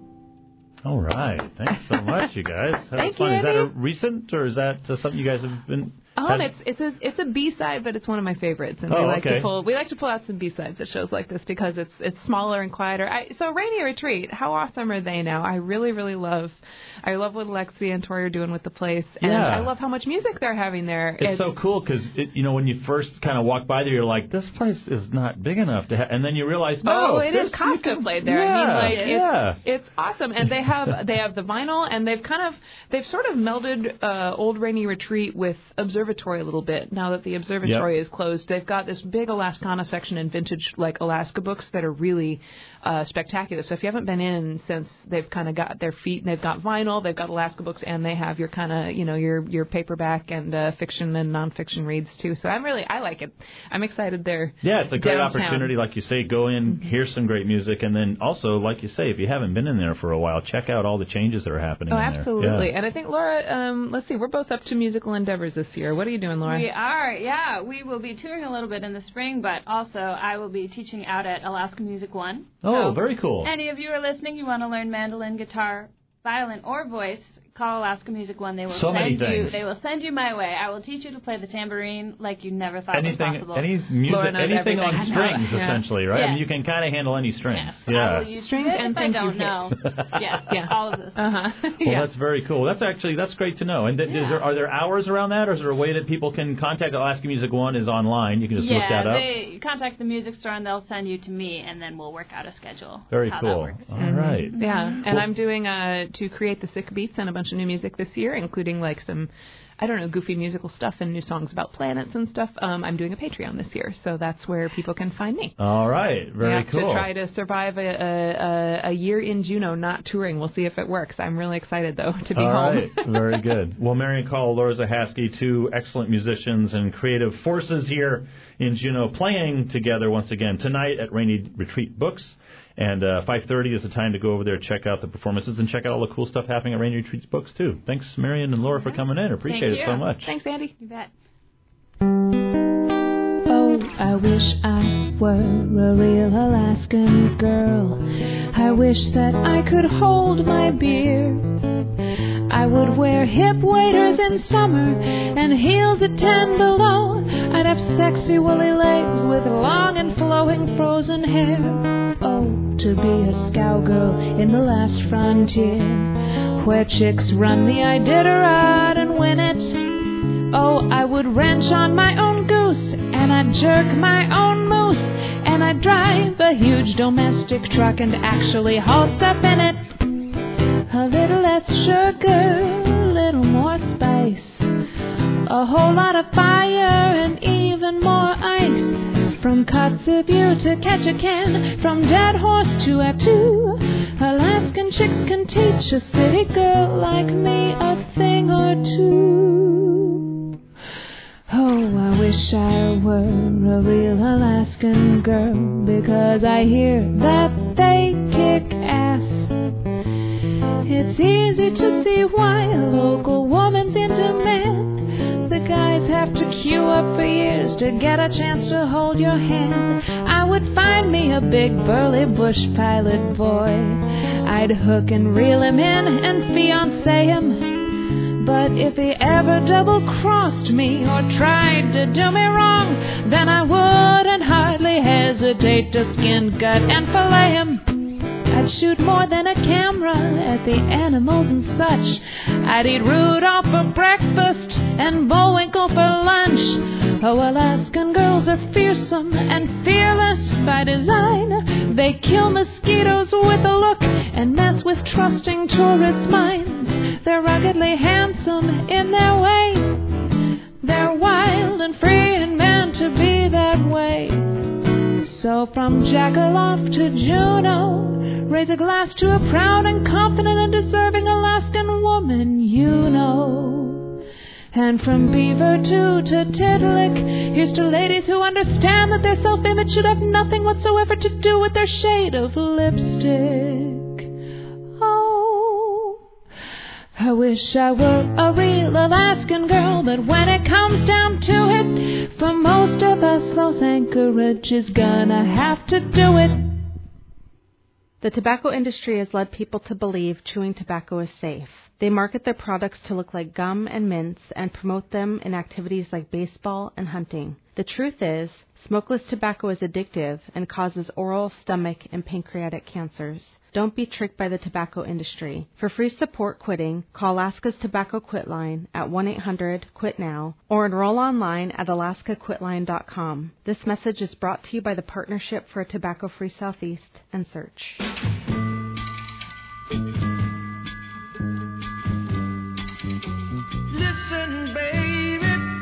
All right. Thanks so much, you guys. That
Thank
was fun.
you,
Is that a
Andy.
recent, or is that uh, something you guys have been...
Oh,
had-
it's it's a it's a B side, but it's one of my favorites, and
Oh,
we like
okay.
to pull we like to pull out some B sides at shows like this because it's it's smaller and quieter. I, so Rainy Retreat, how awesome are they now? I really really love, I love what Alexia and Tori are doing with the place, and
Yeah.
I love how much music they're having there.
It's, so cool because, you know, when you first kind of walk by there, you're like, this place is not big enough to have... And then you realize, no,
oh, it is.
this- you
Kafka
can-
played there.
Yeah,
I mean, like,
yeah.
it's, it's awesome. And they have they have the vinyl, and they've kind of they've sort of melded uh, Old Rainy Retreat with Observatory a little bit. Now that the Observatory
Yep.
is closed, they've got this big Alaskana section and vintage like Alaska books that are really uh, spectacular. So if you haven't been in since they've kind of got their feet, and they've got vinyl, they've got Alaska books, and they have your kind of you know your your paperback and uh, fiction and nonfiction reads too. So I'm really I like it. I'm excited there.
Yeah, it's a great
downtown.
opportunity, like you say, go in, hear some great music, and then also, like you say, if you haven't been in there for a while, check out all the changes that are happening
Oh,
in there.
absolutely.
Yeah.
And I think, Laura, um, let's see, we're both up to musical endeavors this year. What are you doing, Laura?
We are, yeah. We will be touring a little bit in the spring, but also I will be teaching out at Alaska Music One.
Oh,
So
very cool.
Any of you are listening, you want to learn mandolin, guitar, violin, or voice, call Alaska Music One. They will
So
send
many
you.
things.
They will send you my way. I will teach you to play the tambourine like you never thought
Anything,
was possible.
any music,
Laura knows
anything on
everything.
strings,
Yeah.
essentially, right? I mean,
Yeah.
you can kind of handle any strings.
I
Yeah.
will use
Strings
it
and
if I
things you
don't
hit.
know. yeah,
Yeah.
all of this.
Uh-huh.
Well,
yeah.
that's very cool. That's actually that's great to know. And th- is there, are there hours around that, or is there a way that people can contact Alaska Music One? Is online. You can just
yeah,
look that up.
they you contact the music store and they'll send you to me, and then we'll work out a schedule.
Very
how
cool.
That works.
All right.
Yeah, and
Well-
I'm doing uh, to create the Sick Beats and a bunch of new music this year, including like some, I don't know, goofy musical stuff and new songs about planets and stuff. Um, I'm doing a Patreon this year, so that's where people can find me.
All right. Very
yeah,
cool.
To try to survive a, a, a, a year in Juneau not touring. We'll see if it works. I'm really excited, though, to be
All
home.
right. Very good. Well, Marion Call, Laura Zahaski, two excellent musicians and creative forces here in Juneau, playing together once again tonight at Rainy Retreat Books. And uh, five thirty is the time to go over there, check out the performances, and check out all the cool stuff happening at Rainy Retreat Books, too. Thanks, Marion and Laura, for coming in. Appreciate
Thank
it
you.
so much.
Thanks, Andy.
You bet.
Oh, I wish I were a real Alaskan girl. I wish that I could hold my beer. I would wear hip waders in summer and heels at ten below. I'd have sexy woolly legs with long and flowing frozen hair. Oh, to be a cowgirl in the last frontier, where chicks run the Iditarod and win it. Oh, I would ranch on my own goose, and I'd jerk my own moose, and I'd drive a huge domestic truck and actually haul stuff in it. A little less sugar, a little more spice, a whole lot of fire and even more ice. From Kotzebue to Ketchikan, from Dead Horse to Attu, Alaskan chicks can teach a city girl like me a thing or two. Oh, Oh, I wish I were a real Alaskan girl, because I hear that they kick ass. It's easy to see why a local woman's in demand. The guys have to queue up for years to get a chance to hold your hand. I would find me a big burly bush pilot boy. I'd hook and reel him in and fiancé him. But if he ever double-crossed me or tried to do me wrong, then I wouldn't hardly hesitate to skin, gut, and fillet him. I'd shoot more than a camera at the animals and such. I'd eat Rudolph for breakfast and Bullwinkle for lunch. Oh, Alaskan girls are fearsome and fearless by design. They kill mosquitoes with a look and mess with trusting tourist minds. They're ruggedly handsome in their way. They're wild and free and meant to be that way. So from Jackaloff to Juneau, raise a glass to a proud and confident and deserving Alaskan woman you know. And from Beaver to to Titlick, here's to ladies who understand that their self-image should have nothing whatsoever to do with their shade of lipstick. Oh, I wish I were a real Alaskan girl, but when it comes down to it, for most of us, Los Anchorage is gonna have to do it.
The tobacco industry has led people to believe chewing tobacco is safe. They market their products to look like gum and mints and promote them in activities like baseball and hunting. The truth is, smokeless tobacco is addictive and causes oral, stomach, and pancreatic cancers. Don't be tricked by the tobacco industry. For free support quitting, call Alaska's Tobacco Quit Line at one eight hundred quit now or enroll online at alaska quit line dot com. This message is brought to you by the Partnership for a Tobacco-Free Southeast and Search.
Listen, baby.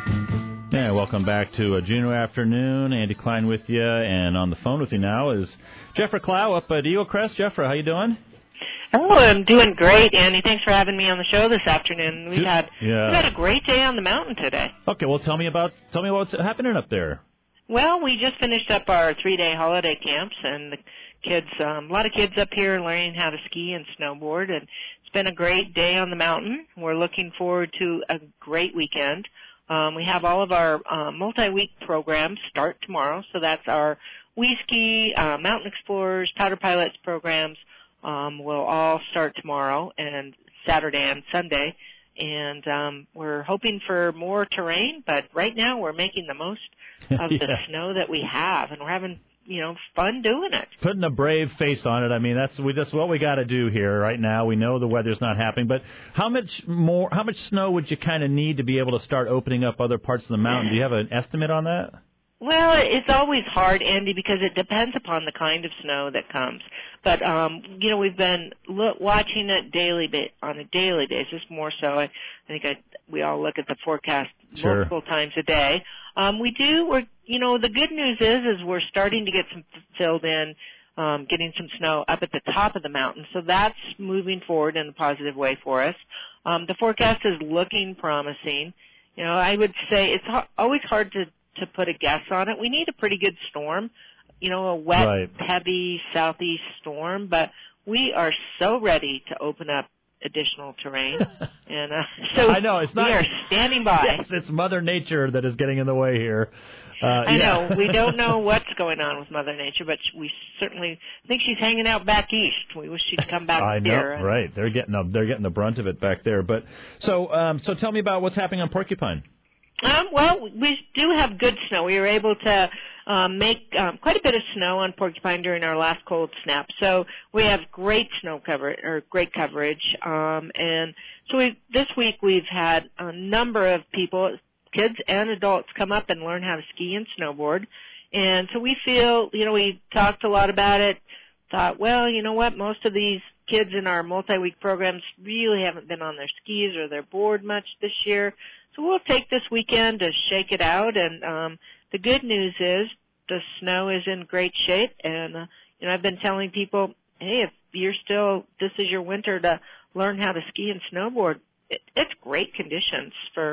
Yeah, welcome back to a Juneau afternoon. Andy Klein with you, and on the phone with you now is Jeffra Clow up at Eagle Crest. Jeffra, how you doing?
Oh, I'm doing great, Andy. Thanks for having me on the show this afternoon. We've had
yeah.
we've had a great day on the mountain today.
Okay, well, tell me about tell me what's happening up there.
Well, we just finished up our three-day holiday camps, and the kids, um, a lot of kids up here learning how to ski and snowboard, and it's been a great day on the mountain. We're looking forward to a great weekend. Um, we have all of our uh, multi-week programs start tomorrow, so that's our We Ski, uh, Mountain Explorers, Powder Pilots programs um, will all start tomorrow and Saturday and Sunday. And um, we're hoping for more terrain, but right now we're making the most of
yeah.
the snow that we have, and we're having you know fun doing it.
Putting a brave face on it. I mean, that's we just what we got to do here right now. We know the weather's not happening, but how much more? How much snow would you kind of need to be able to start opening up other parts of the mountain? Do you have an estimate on that?
Well, it's always hard, Andy, because it depends upon the kind of snow that comes. But um, you know, we've been look, watching it daily ba- on a daily basis. More so, I, I think I, we all look at the forecast
sure.
multiple times a day. Um, we do. We're you know, the good news is is we're starting to get some filled in, um, getting some snow up at the top of the mountain. So that's moving forward in a positive way for us. Um, the forecast is looking promising. You know, I would say it's ho- always hard to to put a guess on it. We need a pretty good storm, you know, a wet,
right.
heavy southeast storm, but we are so ready to open up additional terrain. and uh, so
I know, it's not,
we are standing by.
Yes, it's Mother Nature that is getting in the way here. Uh,
I
yeah.
know. We don't know what's going on with Mother Nature, but we certainly think she's hanging out back east. We wish she'd come back
I know,
here. And,
right. They're getting, a, they're getting the brunt of it back there. But So, um, so tell me about what's happening on Porcupine.
Um, well, we do have good snow. We were able to um, make um, quite a bit of snow on Porcupine during our last cold snap. So we have great snow cover or great coverage. Um, and so we, this week we've had a number of people, kids and adults, come up and learn how to ski and snowboard. And so we feel, you know, we talked a lot about it. Thought, well, you know what? Most of these kids in our multi-week programs really haven't been on their skis or their board much this year. So we'll take this weekend to shake it out, and um, the good news is the snow is in great shape. And uh, you know, I've been telling people, hey, if you're still, this is your winter to learn how to ski and snowboard. It, it's great conditions for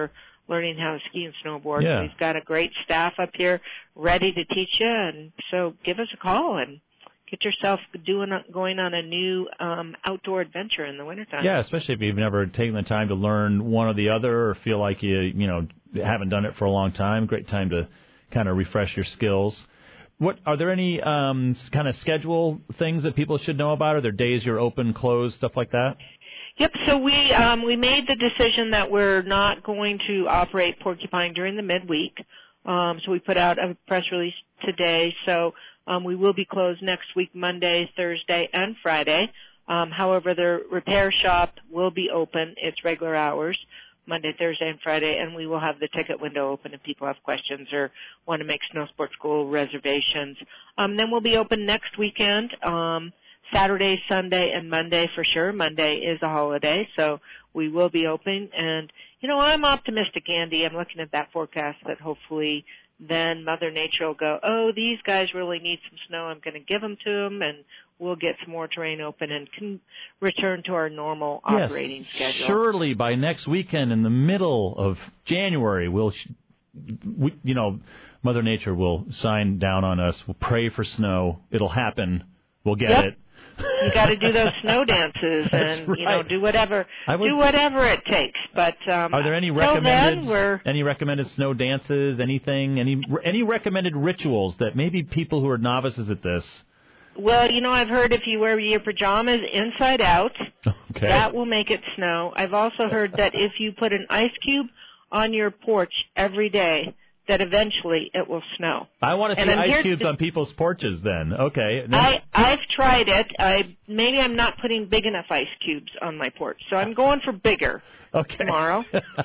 learning how to ski and snowboard.
Yeah.
We've got a great staff up here ready to teach you, and so give us a call and get yourself doing going on a new um, outdoor adventure in the wintertime.
Yeah, especially if you've never taken the time to learn one or the other, or feel like you you know haven't done it for a long time. Great time to kind of refresh your skills. What are there any um, kind of schedule things that people should know about? Are there days you're open, closed, stuff like that?
Yep. So we um, we made the decision that we're not going to operate Porcupine during the midweek. Um, so we put out a press release today. So um, we will be closed next week, Monday, Thursday, and Friday. Um, however, the repair shop will be open. It's regular hours, Monday, Thursday, and Friday, and we will have the ticket window open if people have questions or want to make snow sports school reservations. Um, then we'll be open next weekend, um, Saturday, Sunday, and Monday for sure. Monday is a holiday, so we will be open. And, you know, I'm optimistic, Andy. I'm looking at that forecast that hopefully then Mother Nature will go, oh, these guys really need some snow. I'm going to give them to them, and we'll get some more terrain open and can return to our normal operating
yes,
schedule.
Surely by next weekend in the middle of January, we'll, we, you know, Mother Nature will sign down on us. We'll pray for snow. It'll happen. We'll get
yep.
it.
You got to do those snow dances and
right.
you know do whatever
would,
do whatever it takes. But um,
are there any recommended any recommended snow dances? Anything? Any any recommended rituals that maybe people who are novices at this?
Well, you know, I've heard if you wear your pajamas inside out,
okay.
that will make it snow. I've also heard that if you put an ice cube on your porch every day, that eventually it will snow.
I want to see
and
ice cubes to, on people's porches then. Okay. Then.
I, I've tried it. I Maybe I'm not putting big enough ice cubes on my porch, so I'm going for bigger
okay.
tomorrow.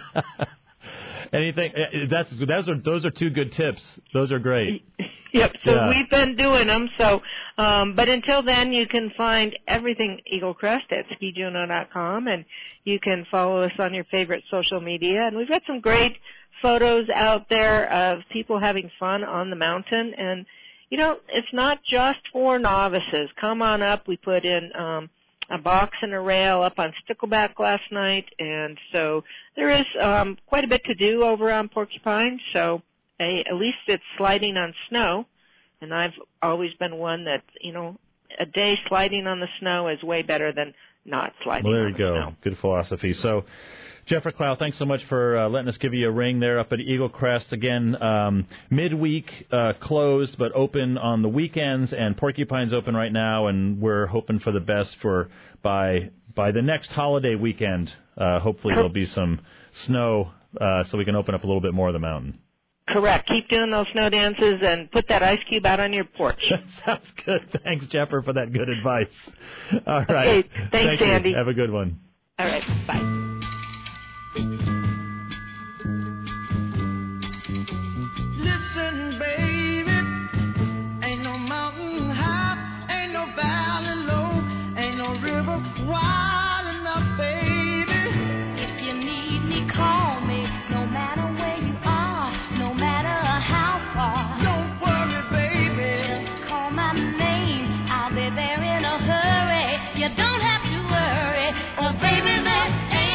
Anything? That's those are those are two good tips. Those are great.
Yep. So
yeah.
we've been doing them. So, um, but until then, you can find everything Eagle Crest at ski juno dot com, and you can follow us on your favorite social media. And we've got some great photos out there of people having fun on the mountain. And you know, it's not just for novices. Come on up. We put in um, a box and a rail up on Stickleback last night, and so there is um, quite a bit to do over on Porcupine. So a, at least it's sliding on snow, and I've always been one that, you know, a day sliding on the snow is way better than not sliding
well, there
on
you
the
go.
snow.
Good philosophy. So, Jeff Clow, thanks so much for uh, letting us give you a ring there up at Eagle Crest. Again, um, midweek uh, closed, but open on the weekends, and Porcupine's open right now, and we're hoping for the best for by by the next holiday weekend. Uh, hopefully there'll be some snow uh, so we can open up a little bit more of the mountain.
Correct. Keep doing those snow dances and put that ice cube out on your porch.
Sounds good. Thanks, Jeffer, for that good advice. All right.
Okay. Thanks,
Thank
Andy.
You. Have a good one.
All right. Bye.
Listen, baby, ain't no mountain high, ain't no valley low, ain't no river wide enough, baby.
If you need me, call me, no matter where you are, no matter how far.
Don't worry, baby,
just call my name, I'll be there in a hurry. You don't have to worry, 'cause baby, there ain't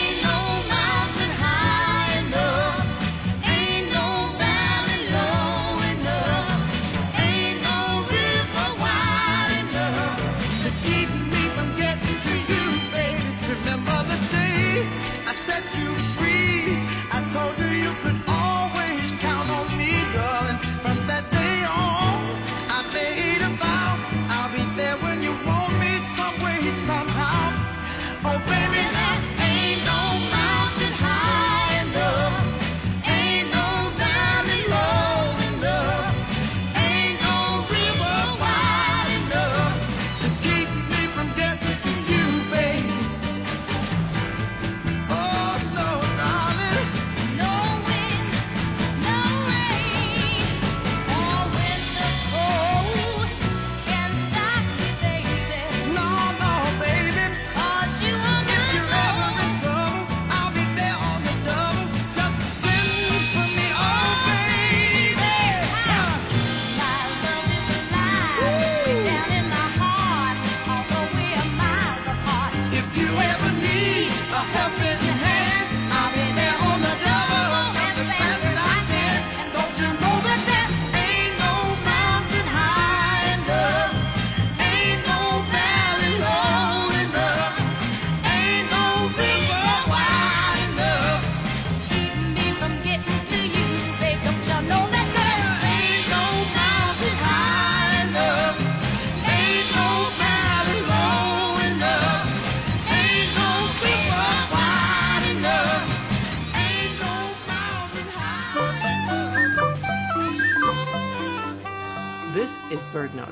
BirdNote.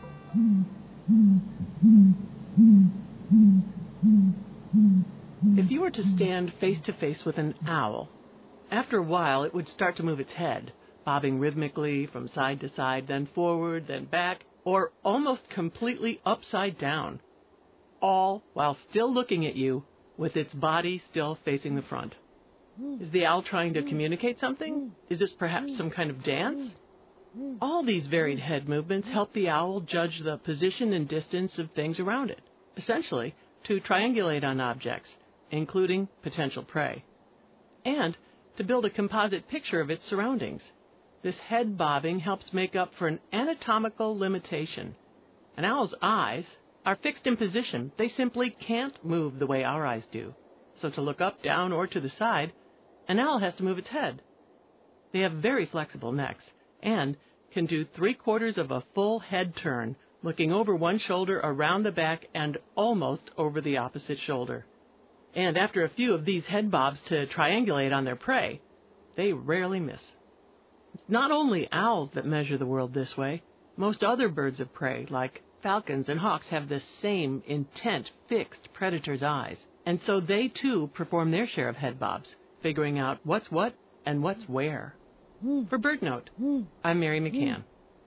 If you were to stand face to face with an owl, after a while it would start to move its head, bobbing rhythmically from side to side, then forward, then back, or almost completely upside down, all while still looking at you with its body still facing the front. Is the owl trying to communicate something? Is this perhaps some kind of dance? All these varied head movements help the owl judge the position and distance of things around it, essentially to triangulate on objects, including potential prey, and to build a composite picture of its surroundings. This head bobbing helps make up for an anatomical limitation. An owl's eyes are fixed in position. They simply can't move the way our eyes do. So to look up, down, or to the side, an owl has to move its head. They have very flexible necks and can do three-quarters of a full head turn, looking over one shoulder, around the back, and almost over the opposite shoulder. And after a few of these head bobs to triangulate on their prey, they rarely miss. It's not only owls that measure the world this way. Most other birds of prey, like falcons and hawks, have the same intent, fixed predator's eyes. And so they, too, perform their share of head bobs, figuring out what's what and what's where. For BirdNote, I'm Mary McCann.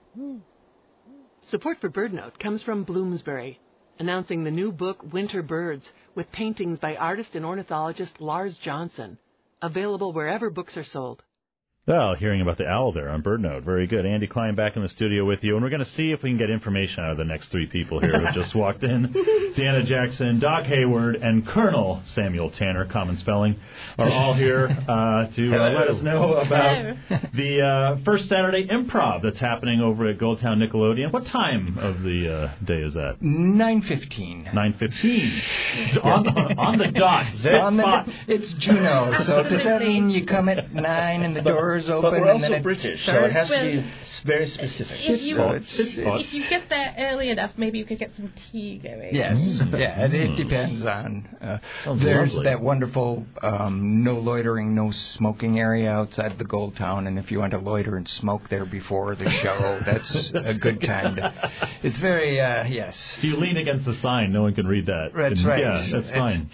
Support for BirdNote comes from Bloomsbury, announcing the new book Winter Birds, with paintings by artist and ornithologist Lars Johnson, available wherever books are sold.
Well, hearing about the owl there on BirdNote. Very good. Andy Klein back in the studio with you. And we're going to see if we can get information out of the next three people here who just walked in. Dana Jackson, Doc Hayward, and Colonel Samuel Tanner, common spelling, are all here uh, to uh, let us know about the uh, first Saturday Improv that's happening over at Goldtown Nickelodeon. What time of the uh, day is that?
nine fifteen.
nine fifteen. on, the, on the dot.
On the, it's Juno, so does that mean you come at nine and the doors open?
But we're
and
also
then
British,
it
so it has
starts?
to be very specific.
If you,
So it's-
if you get there early enough, maybe you could get some tea going.
Yes,
Mm.
yeah, it, it depends on. Uh,
Sounds
there's
lovely.
that wonderful um, no loitering, no smoking area outside the Gold Town, and if you want to loiter and smoke there before the show, that's a good time. To, it's very uh, yes.
If you lean against the sign, no one can read that.
That's
And,
right.
Yeah, that's
It's-
fine.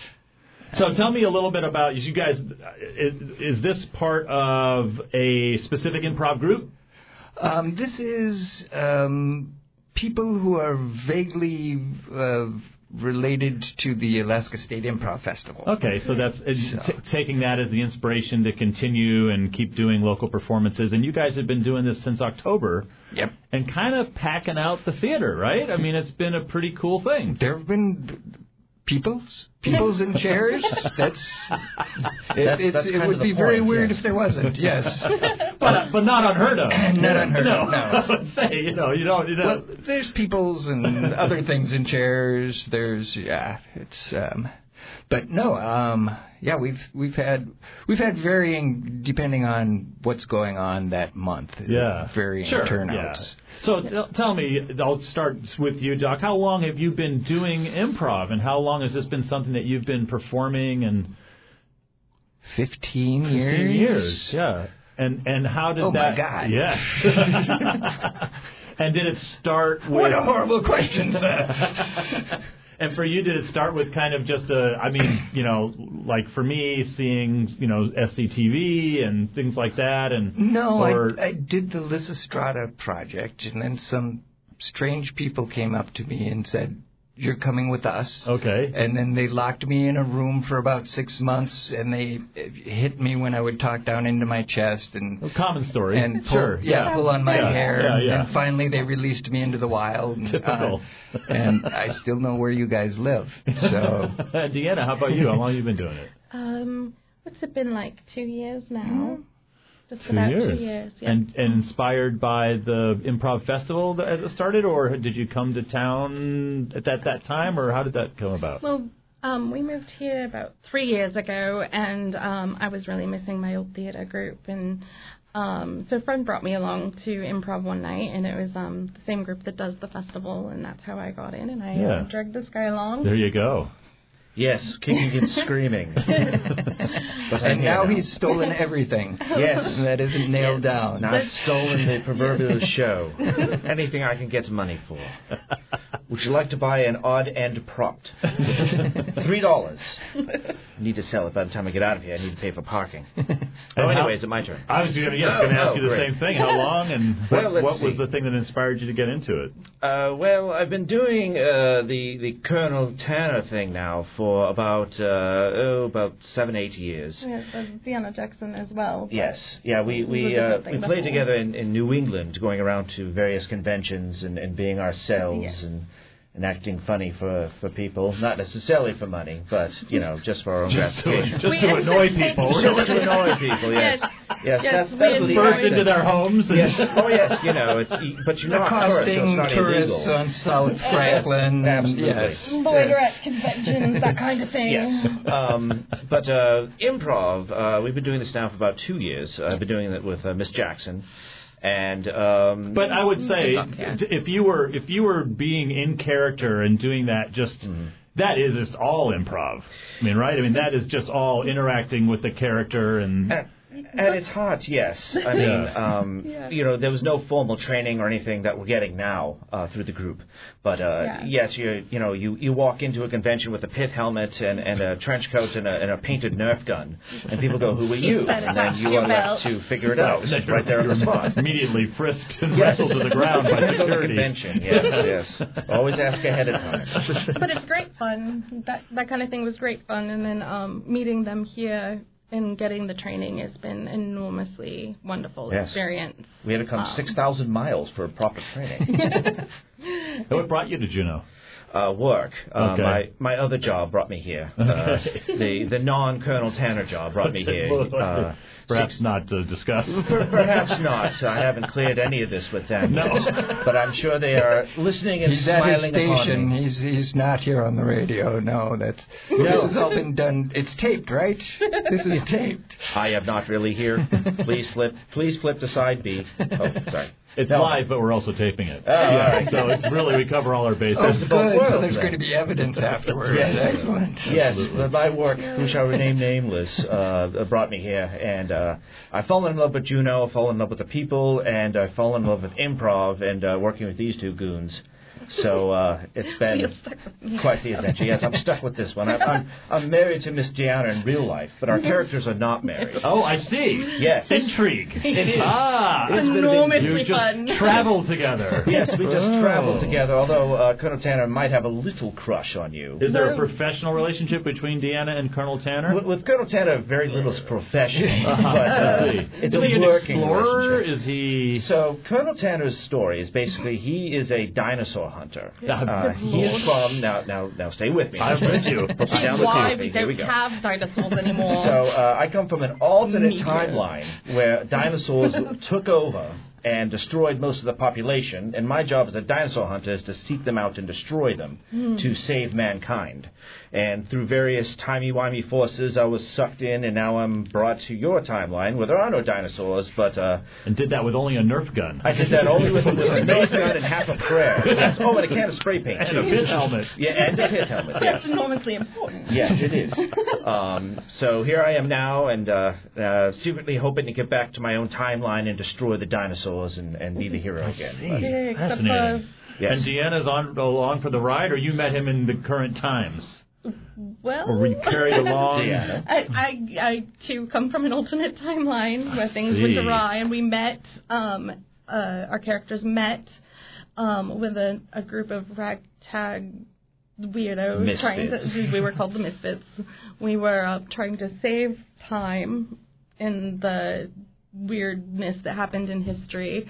So tell me a little bit about you guys. Is, is this part of a specific improv group?
Um, this is um, people who are vaguely uh, related to the Alaska State Improv Festival.
Okay, so that's uh, t- taking that as the inspiration to continue and keep doing local performances. And you guys have been doing this since October.
Yep.
And kind of packing out the theater, right? I mean, it's been a pretty cool thing.
There have been peoples, peoples in chairs. That's, it,
That's-
it's,
that's
it
kind
would
of the
be very
point,
weird
yes.
if there wasn't. Yes,
but but not unheard of.
Not unheard
no.
of. No.
I would say you know you don't you know.
Well, there's peoples and other things in chairs. There's yeah, it's um, but no, um, yeah, we've we've had we've had varying depending on what's going on that month.
Yeah,
varying
sure,
turnouts.
yeah. So t- tell me, I'll start with you, Doc. How long have you been doing improv, and how long has this been something that you've been performing? And
fifteen,
fifteen
years.
years, yeah. And and how did
Oh, my
that?
God.
Yes. And did it start with?
What a horrible question, sir.
And for you, did it start with kind of just a, I mean, you know, like for me, seeing, you know, S C T V and things like that? And
No,
or,
I, I did the Lysistrata project, and then some strange people came up to me and said, "You're coming with us."
Okay.
And then they locked me in a room for about six months, and they hit me when I would talk down into my chest and
a common story.
and pull,
Sure,
yeah,
yeah.
pull on my
Yeah,
hair.
yeah, yeah.
And finally, they released me into the wild. And,
Typical.
uh, and I still know where you guys live. So,
Deanna, how about you? How long have you been doing it?
Um, what's it been like? Two years now. Just
Two
about
years.
two years. Yeah.
And, and inspired by the improv festival that as it started, or did you come to town at that, that time, or how did that come about?
Well, um, we moved here about three years ago, and um, I was really missing my old theatre group, and um, so a friend brought me along to improv one night, and it was um, the same group that does the festival, and that's how I got in, and I
Yeah.
uh, dragged this guy along.
There you go.
Yes, kicking and screaming. But
I'm
and
here
now
now.
he's stolen everything.
Yes.
That isn't nailed down.
Now I've stolen the proverbial show. Anything I can get money for. Would you like to buy an odd end propped? Three dollars. I need to sell it by the time I get out of here. I need to pay for parking. Oh, anyway, is it my turn?
I was going yeah, to ask
oh,
you the
great.
same thing. How long and
Well,
what,
let's
what was
see.
the thing that inspired you to get into it?
Uh, well, I've been doing uh, the the Colonel Tanner thing now for about uh, oh about seven eight years.
Yeah, uh, Deanna Jackson as well.
Yes, yeah, we
It
we
was a
uh,
good thing
we
before.
played together in, in New England, going around to various conventions and, and being ourselves
Yeah.
and. And acting funny for, for people, not necessarily for money, but you know, just for our own
Just to-
gratification.
just to annoy people.
Just to annoy people. Yes, yes.
Yes,
that's
we
that's the
Burst
accent.
into their homes. And
Yes. Oh yes. You know, it's but you're not tourists, so it's
Accosting
not
tourists
illegal.
on South Franklin.
Yes, absolutely.
Yes.
Loiter at conventions, that kind of thing.
Yes. Um, but uh, improv, uh, we've been doing this now for about two years. I've been doing it with uh, Miss Jackson. And um,
But I would say,
Yeah.
t- if you were if you were being in character and doing that, just
Mm-hmm.
that is just all improv. I mean, right? I mean, that is just all interacting with the character and.
At, at its heart, yes. I mean,
Yeah.
um,
Yeah.
you know, there was no formal training or anything that we're getting now uh, through the group. But uh,
Yeah.
yes, you you know, you, you walk into a convention with a pith helmet and, and a trench coat and a, and a painted Nerf gun, and people go, "Who are you?" And then you are left to figure it out
Then you're-
right there on the
you're
spot.
Immediately frisked and
Yes.
wrestled to the ground by
Go to the
security.
convention. Yes, yes. Always ask ahead of time.
But it's great fun. That that kind of thing was great fun. And then um, meeting them here and getting the training has been enormously wonderful
Yes.
experience.
We had to come
Um,
six thousand miles for proper training.
What brought you to Juneau?
Uh, work. Uh,
Okay.
My my other job brought me here. Uh,
Okay.
the the non Colonel Tanner job brought me here. Uh,
Perhaps
six-
not to discuss.
Per- Perhaps not. I haven't cleared any of this with them.
No.
yet. But I'm sure they are listening and
He's at his
smiling upon
station.
me.
He's he's not here on the radio. No, that's
No.
this has all been done. It's taped, right? This is taped.
I am not really here. Please flip. Please flip to side B. Oh, sorry.
It's
No.
live, but we're also taping it.
Oh, all right.
So it's really, we cover all our bases.
Oh, good.
world,
So there's
then.
going to be evidence afterwards.
Yes.
Excellent.
Yes, but my work, who shall remain nameless, uh, brought me here, and uh, I fell in love with Juneau, I fell in love with the people, and I fell in love with improv and uh, working with these two goons. So uh, it's been
You're stuck with me.
quite the adventure. Yes, I'm stuck with this one. I'm, I'm, I'm married to Miss Deanna in real life, but our characters are not married.
Oh, I see.
Yes.
Intrigue.
It is.
Ah.
It's been a bit-
Enormously
You just
fun.
travel together.
Yes, we just
Oh.
travel together, although uh, Colonel Tanner might have a little crush on you.
Is there a professional relationship between Deanna and Colonel Tanner?
With, with Colonel Tanner, very little is professional.
Uh-huh,
but, uh,
I see.
it's
Is
a
he an
working
explorer?
relationship.
Is he...
So Colonel Tanner's story is basically he is a dinosaur hunter.
Yeah.
Uh, he is from now now now stay with me.
I'm with you.
Put me down the
Why
coffee.
we
Here we
don't
go.
have dinosaurs anymore.
So uh, I come from an alternate
Meteor.
timeline where dinosaurs took over and destroyed most of the population, and my job as a dinosaur hunter is to seek them out and destroy them
Hmm.
to save mankind. And through various timey-wimey forces, I was sucked in, and now I'm brought to your timeline where there are no dinosaurs, but... Uh,
and did that with only a Nerf gun.
I did that only with, with a Nerf gun and half a prayer. Yes. Oh, and a can of spray paint,
And
too.
a pith helmet.
Yeah, and a pith helmet, yes.
That's enormously important.
Yes, it is. Um, so here I am now, and uh, uh, secretly hoping to get back to my own timeline and destroy the dinosaurs and, and be the hero again.
See.
But-
Yeah, except
Fascinating.
Yes.
And Deanna's on along for the ride, or you met him in the current times?
Well,
Or were you carried along?
Deanna.
I, I, I too come from an alternate timeline where things
see.
went awry, and we met. Um, uh, our characters met um, with a, a group of ragtag weirdos
Misfits.
trying to. We were called the Misfits. We were uh, trying to save time in the weirdness that happened in history.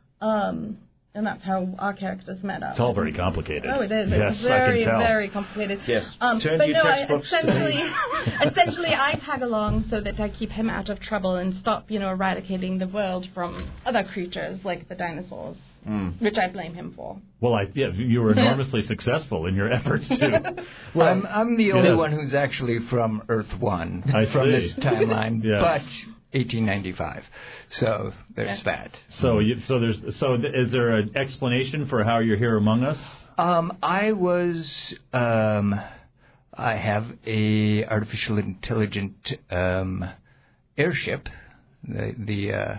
Um, and that's how our characters met up.
It's all very complicated.
Oh, it is.
Yes,
it's very,
I can tell.
very complicated.
Yes.
Um,
Turn
but
to your
no, I,
textbooks.
essentially, essentially, I tag along so that I keep him out of trouble and stop, you know, eradicating the world from other creatures like the dinosaurs,
Mm.
which I blame him for.
Well, I, yeah, you were enormously successful in your efforts too.
Well, I'm, I'm the only
Yes.
one who's actually from Earth One,
I
from
see.
this timeline,
Yes.
but eighteen ninety-five. So there's that.
So, you, so there's, so th- is there an explanation for how you're here among us?
Um, I was, um, I have a artificial intelligent um, airship, the the uh,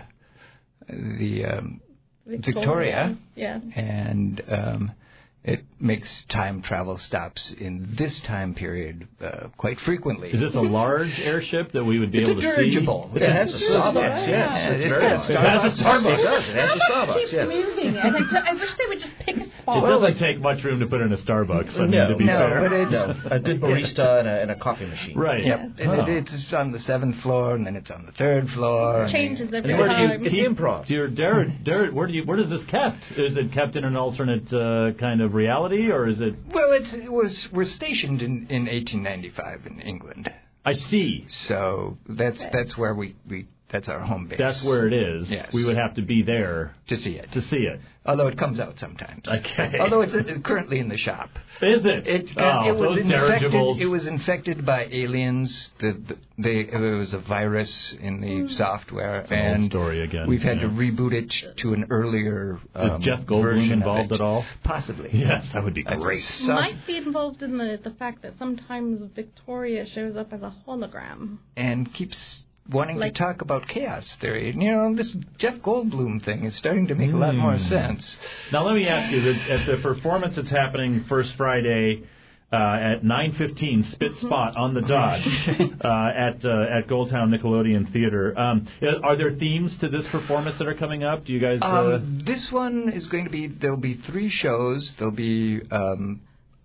the um,
Victoria.
Victoria,
Yeah.
and um, it makes time travel stops in this time period uh, quite frequently.
Is this a large airship that we would be
It's
able
a
to
dirigible.
see?
It has a Starbucks,
yes.
yes.
It's
It's
very
got a
large. It has a
Starbucks.
Starbucks.
It does. It has a Starbucks,
Keeps
yes.
moving, and I, I wish they would just pick a spot.
It doesn't take much room to put in a Starbucks. I mean,
No,
to be
no,
fair.
but it's no, a good barista and a, and a coffee machine.
Right.
Yep.
Yeah.
And
Oh.
it, it's on the seventh floor, and then it's on the third floor.
It changes every
And where do you,
time.
it's improv. Your Darren, Darren, where do you? Where does this kept? Is it kept in an alternate uh, kind of reality, or is it?
Well, it's, it was we're stationed in, in eighteen ninety-five in England.
I see.
So that's that's where we, we that's our home base.
That's where it is.
Yes.
We would have to be there
to see it.
To see it.
Although it comes out sometimes.
Okay.
Although it's uh, currently in the shop.
Is it?
It,
oh,
it was
those
infected.
dirigibles.
It was infected by aliens. The, the they there was a virus in the software,
It's an
and
old story again.
we've had
Yeah.
to reboot it to an earlier. Um,
Is Jeff Goldblum
version
involved
of it.
at all?
Possibly.
Yes, that would be
I
great.
saw-
Might be involved in the, the fact that sometimes Victoria shows up as a hologram.
and keeps wanting
Like-
to talk about chaos theory. And, you know, this Jeff Goldblum thing is starting to make a lot more
Hmm.
sense.
Now let me ask you: the, at the performance that's happening first Friday uh, at nine fifteen, spit spot on the dot uh, at uh, at Goldtown Nickelodeon Theater. Um, are there themes to this performance that are coming up? Do you guys? Uh,
Um, this one is going to be, there'll be three shows. There'll be um,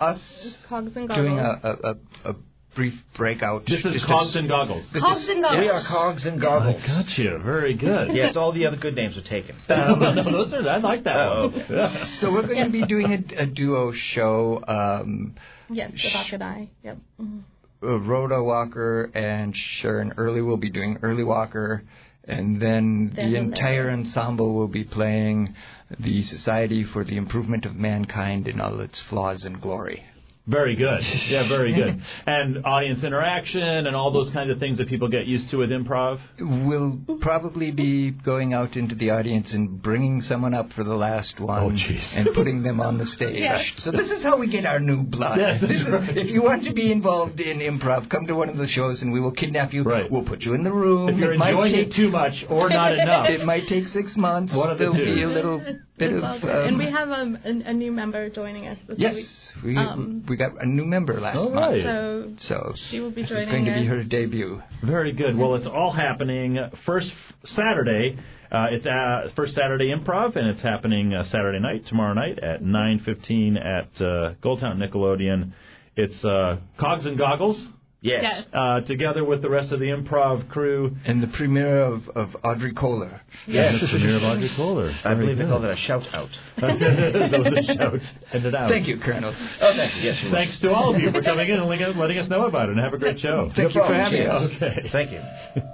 us
Cogs and
doing a,
Goggles.
a, a, a brief breakout.
This is
Just
Cogs
a-
and Goggles.
This
Cogs
is,
and Goggles.
We are Cogs and Goggles.
I got you. Very good.
Yes, all the other good names are taken.
no, no, those are. I like that
Oh,
one.
okay.
Yeah.
So we're going to be doing a, a duo show. Um,
Yes, the Doc and I. Yep. Mhm.
uh, Rhoda Walker and Sharon Early will be doing Early Walker, and then
Then
the
the
entire
Larry.
ensemble will be playing the Society for the Improvement of Mankind in all its flaws and glory.
Very good. Yeah, very good. And audience interaction and all those kinds of things that people get used to with improv.
We'll probably be going out into the audience and bringing someone up for the last one
Oh, jeez.
and putting them on the stage.
Yes.
So this is how we get our new blood.
Yes, that's
this is,
right.
If you want to be involved in improv, come to one of the shows and we will kidnap you.
Right.
We'll put you in the room.
If you're
it might
enjoying
take,
it too much or not enough.
It might take six months.
One of the
There'll
two.
be a little bit of.
Love it.
Um,
and we have um, a, a new member joining us this week.
yes, we
Um,
we got a new member last
All
month.
right.
So
So
she will be
this
joining
is going to be
us.
her debut.
Very good. Well, it's all happening first Saturday. Uh, it's uh, first Saturday Improv, and it's happening uh, Saturday night, tomorrow night at nine fifteen at uh, Goldtown Nickelodeon. It's uh, Cogs and Goggles.
Yes.
Yes.
Uh, together with the rest of the improv crew.
And the premiere of, of Audrey Kohler.
Yes.
The premiere of Audrey Kohler.
I believe they call that a shout out.
That was a shout. Ended out.
Thank you, Colonel.
Oh, thank you. Yes, you
Thanks to all of you for coming in and letting us- letting us know about it, and have a great show.
Thank you for having
Cheers.
us.
Okay.
Thank you.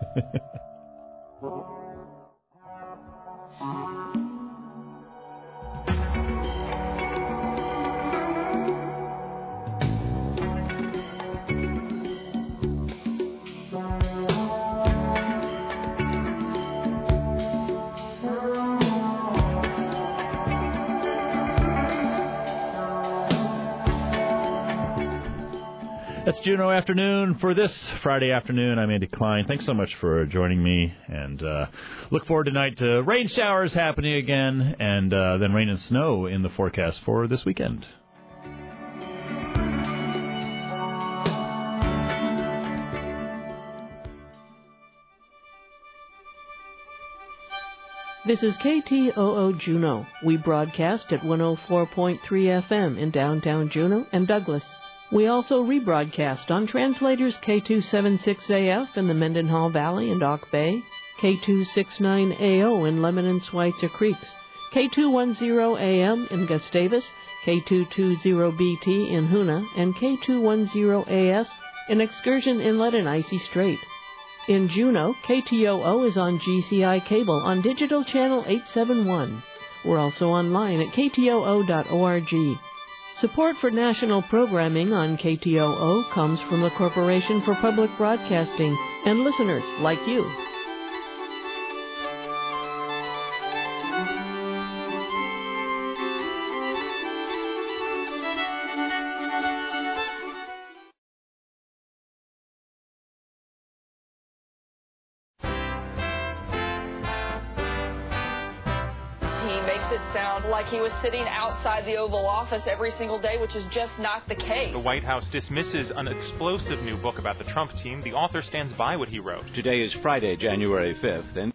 That's Juno Afternoon for this Friday afternoon. I'm Andy Klein. Thanks so much for joining me, and uh, look forward tonight to rain showers happening again, and uh, then rain and snow in the forecast for this weekend.
This is K T O O Juneau. We broadcast at one oh four point three F M in downtown Juneau and Douglas. We also rebroadcast on translators K two seventy-six A F in the Mendenhall Valley and Auk Bay, K two sixty-nine A O in Lemon and Schweitzer Creeks, K two ten A M in Gustavus, K two twenty B T in Hoona, and K two ten A S in Excursion Inlet and Icy Strait. In Juneau, K T O O is on G C I cable on digital channel eight seventy-one. We're also online at K T O O dot org. Support for national programming on K T O O comes from the Corporation for Public Broadcasting and listeners like you.
makes it sound like he was sitting outside the Oval Office every single day, which is just not the case.
The White House dismisses an explosive new book about the Trump team. The author stands by what he wrote.
Today is Friday, January fifth, and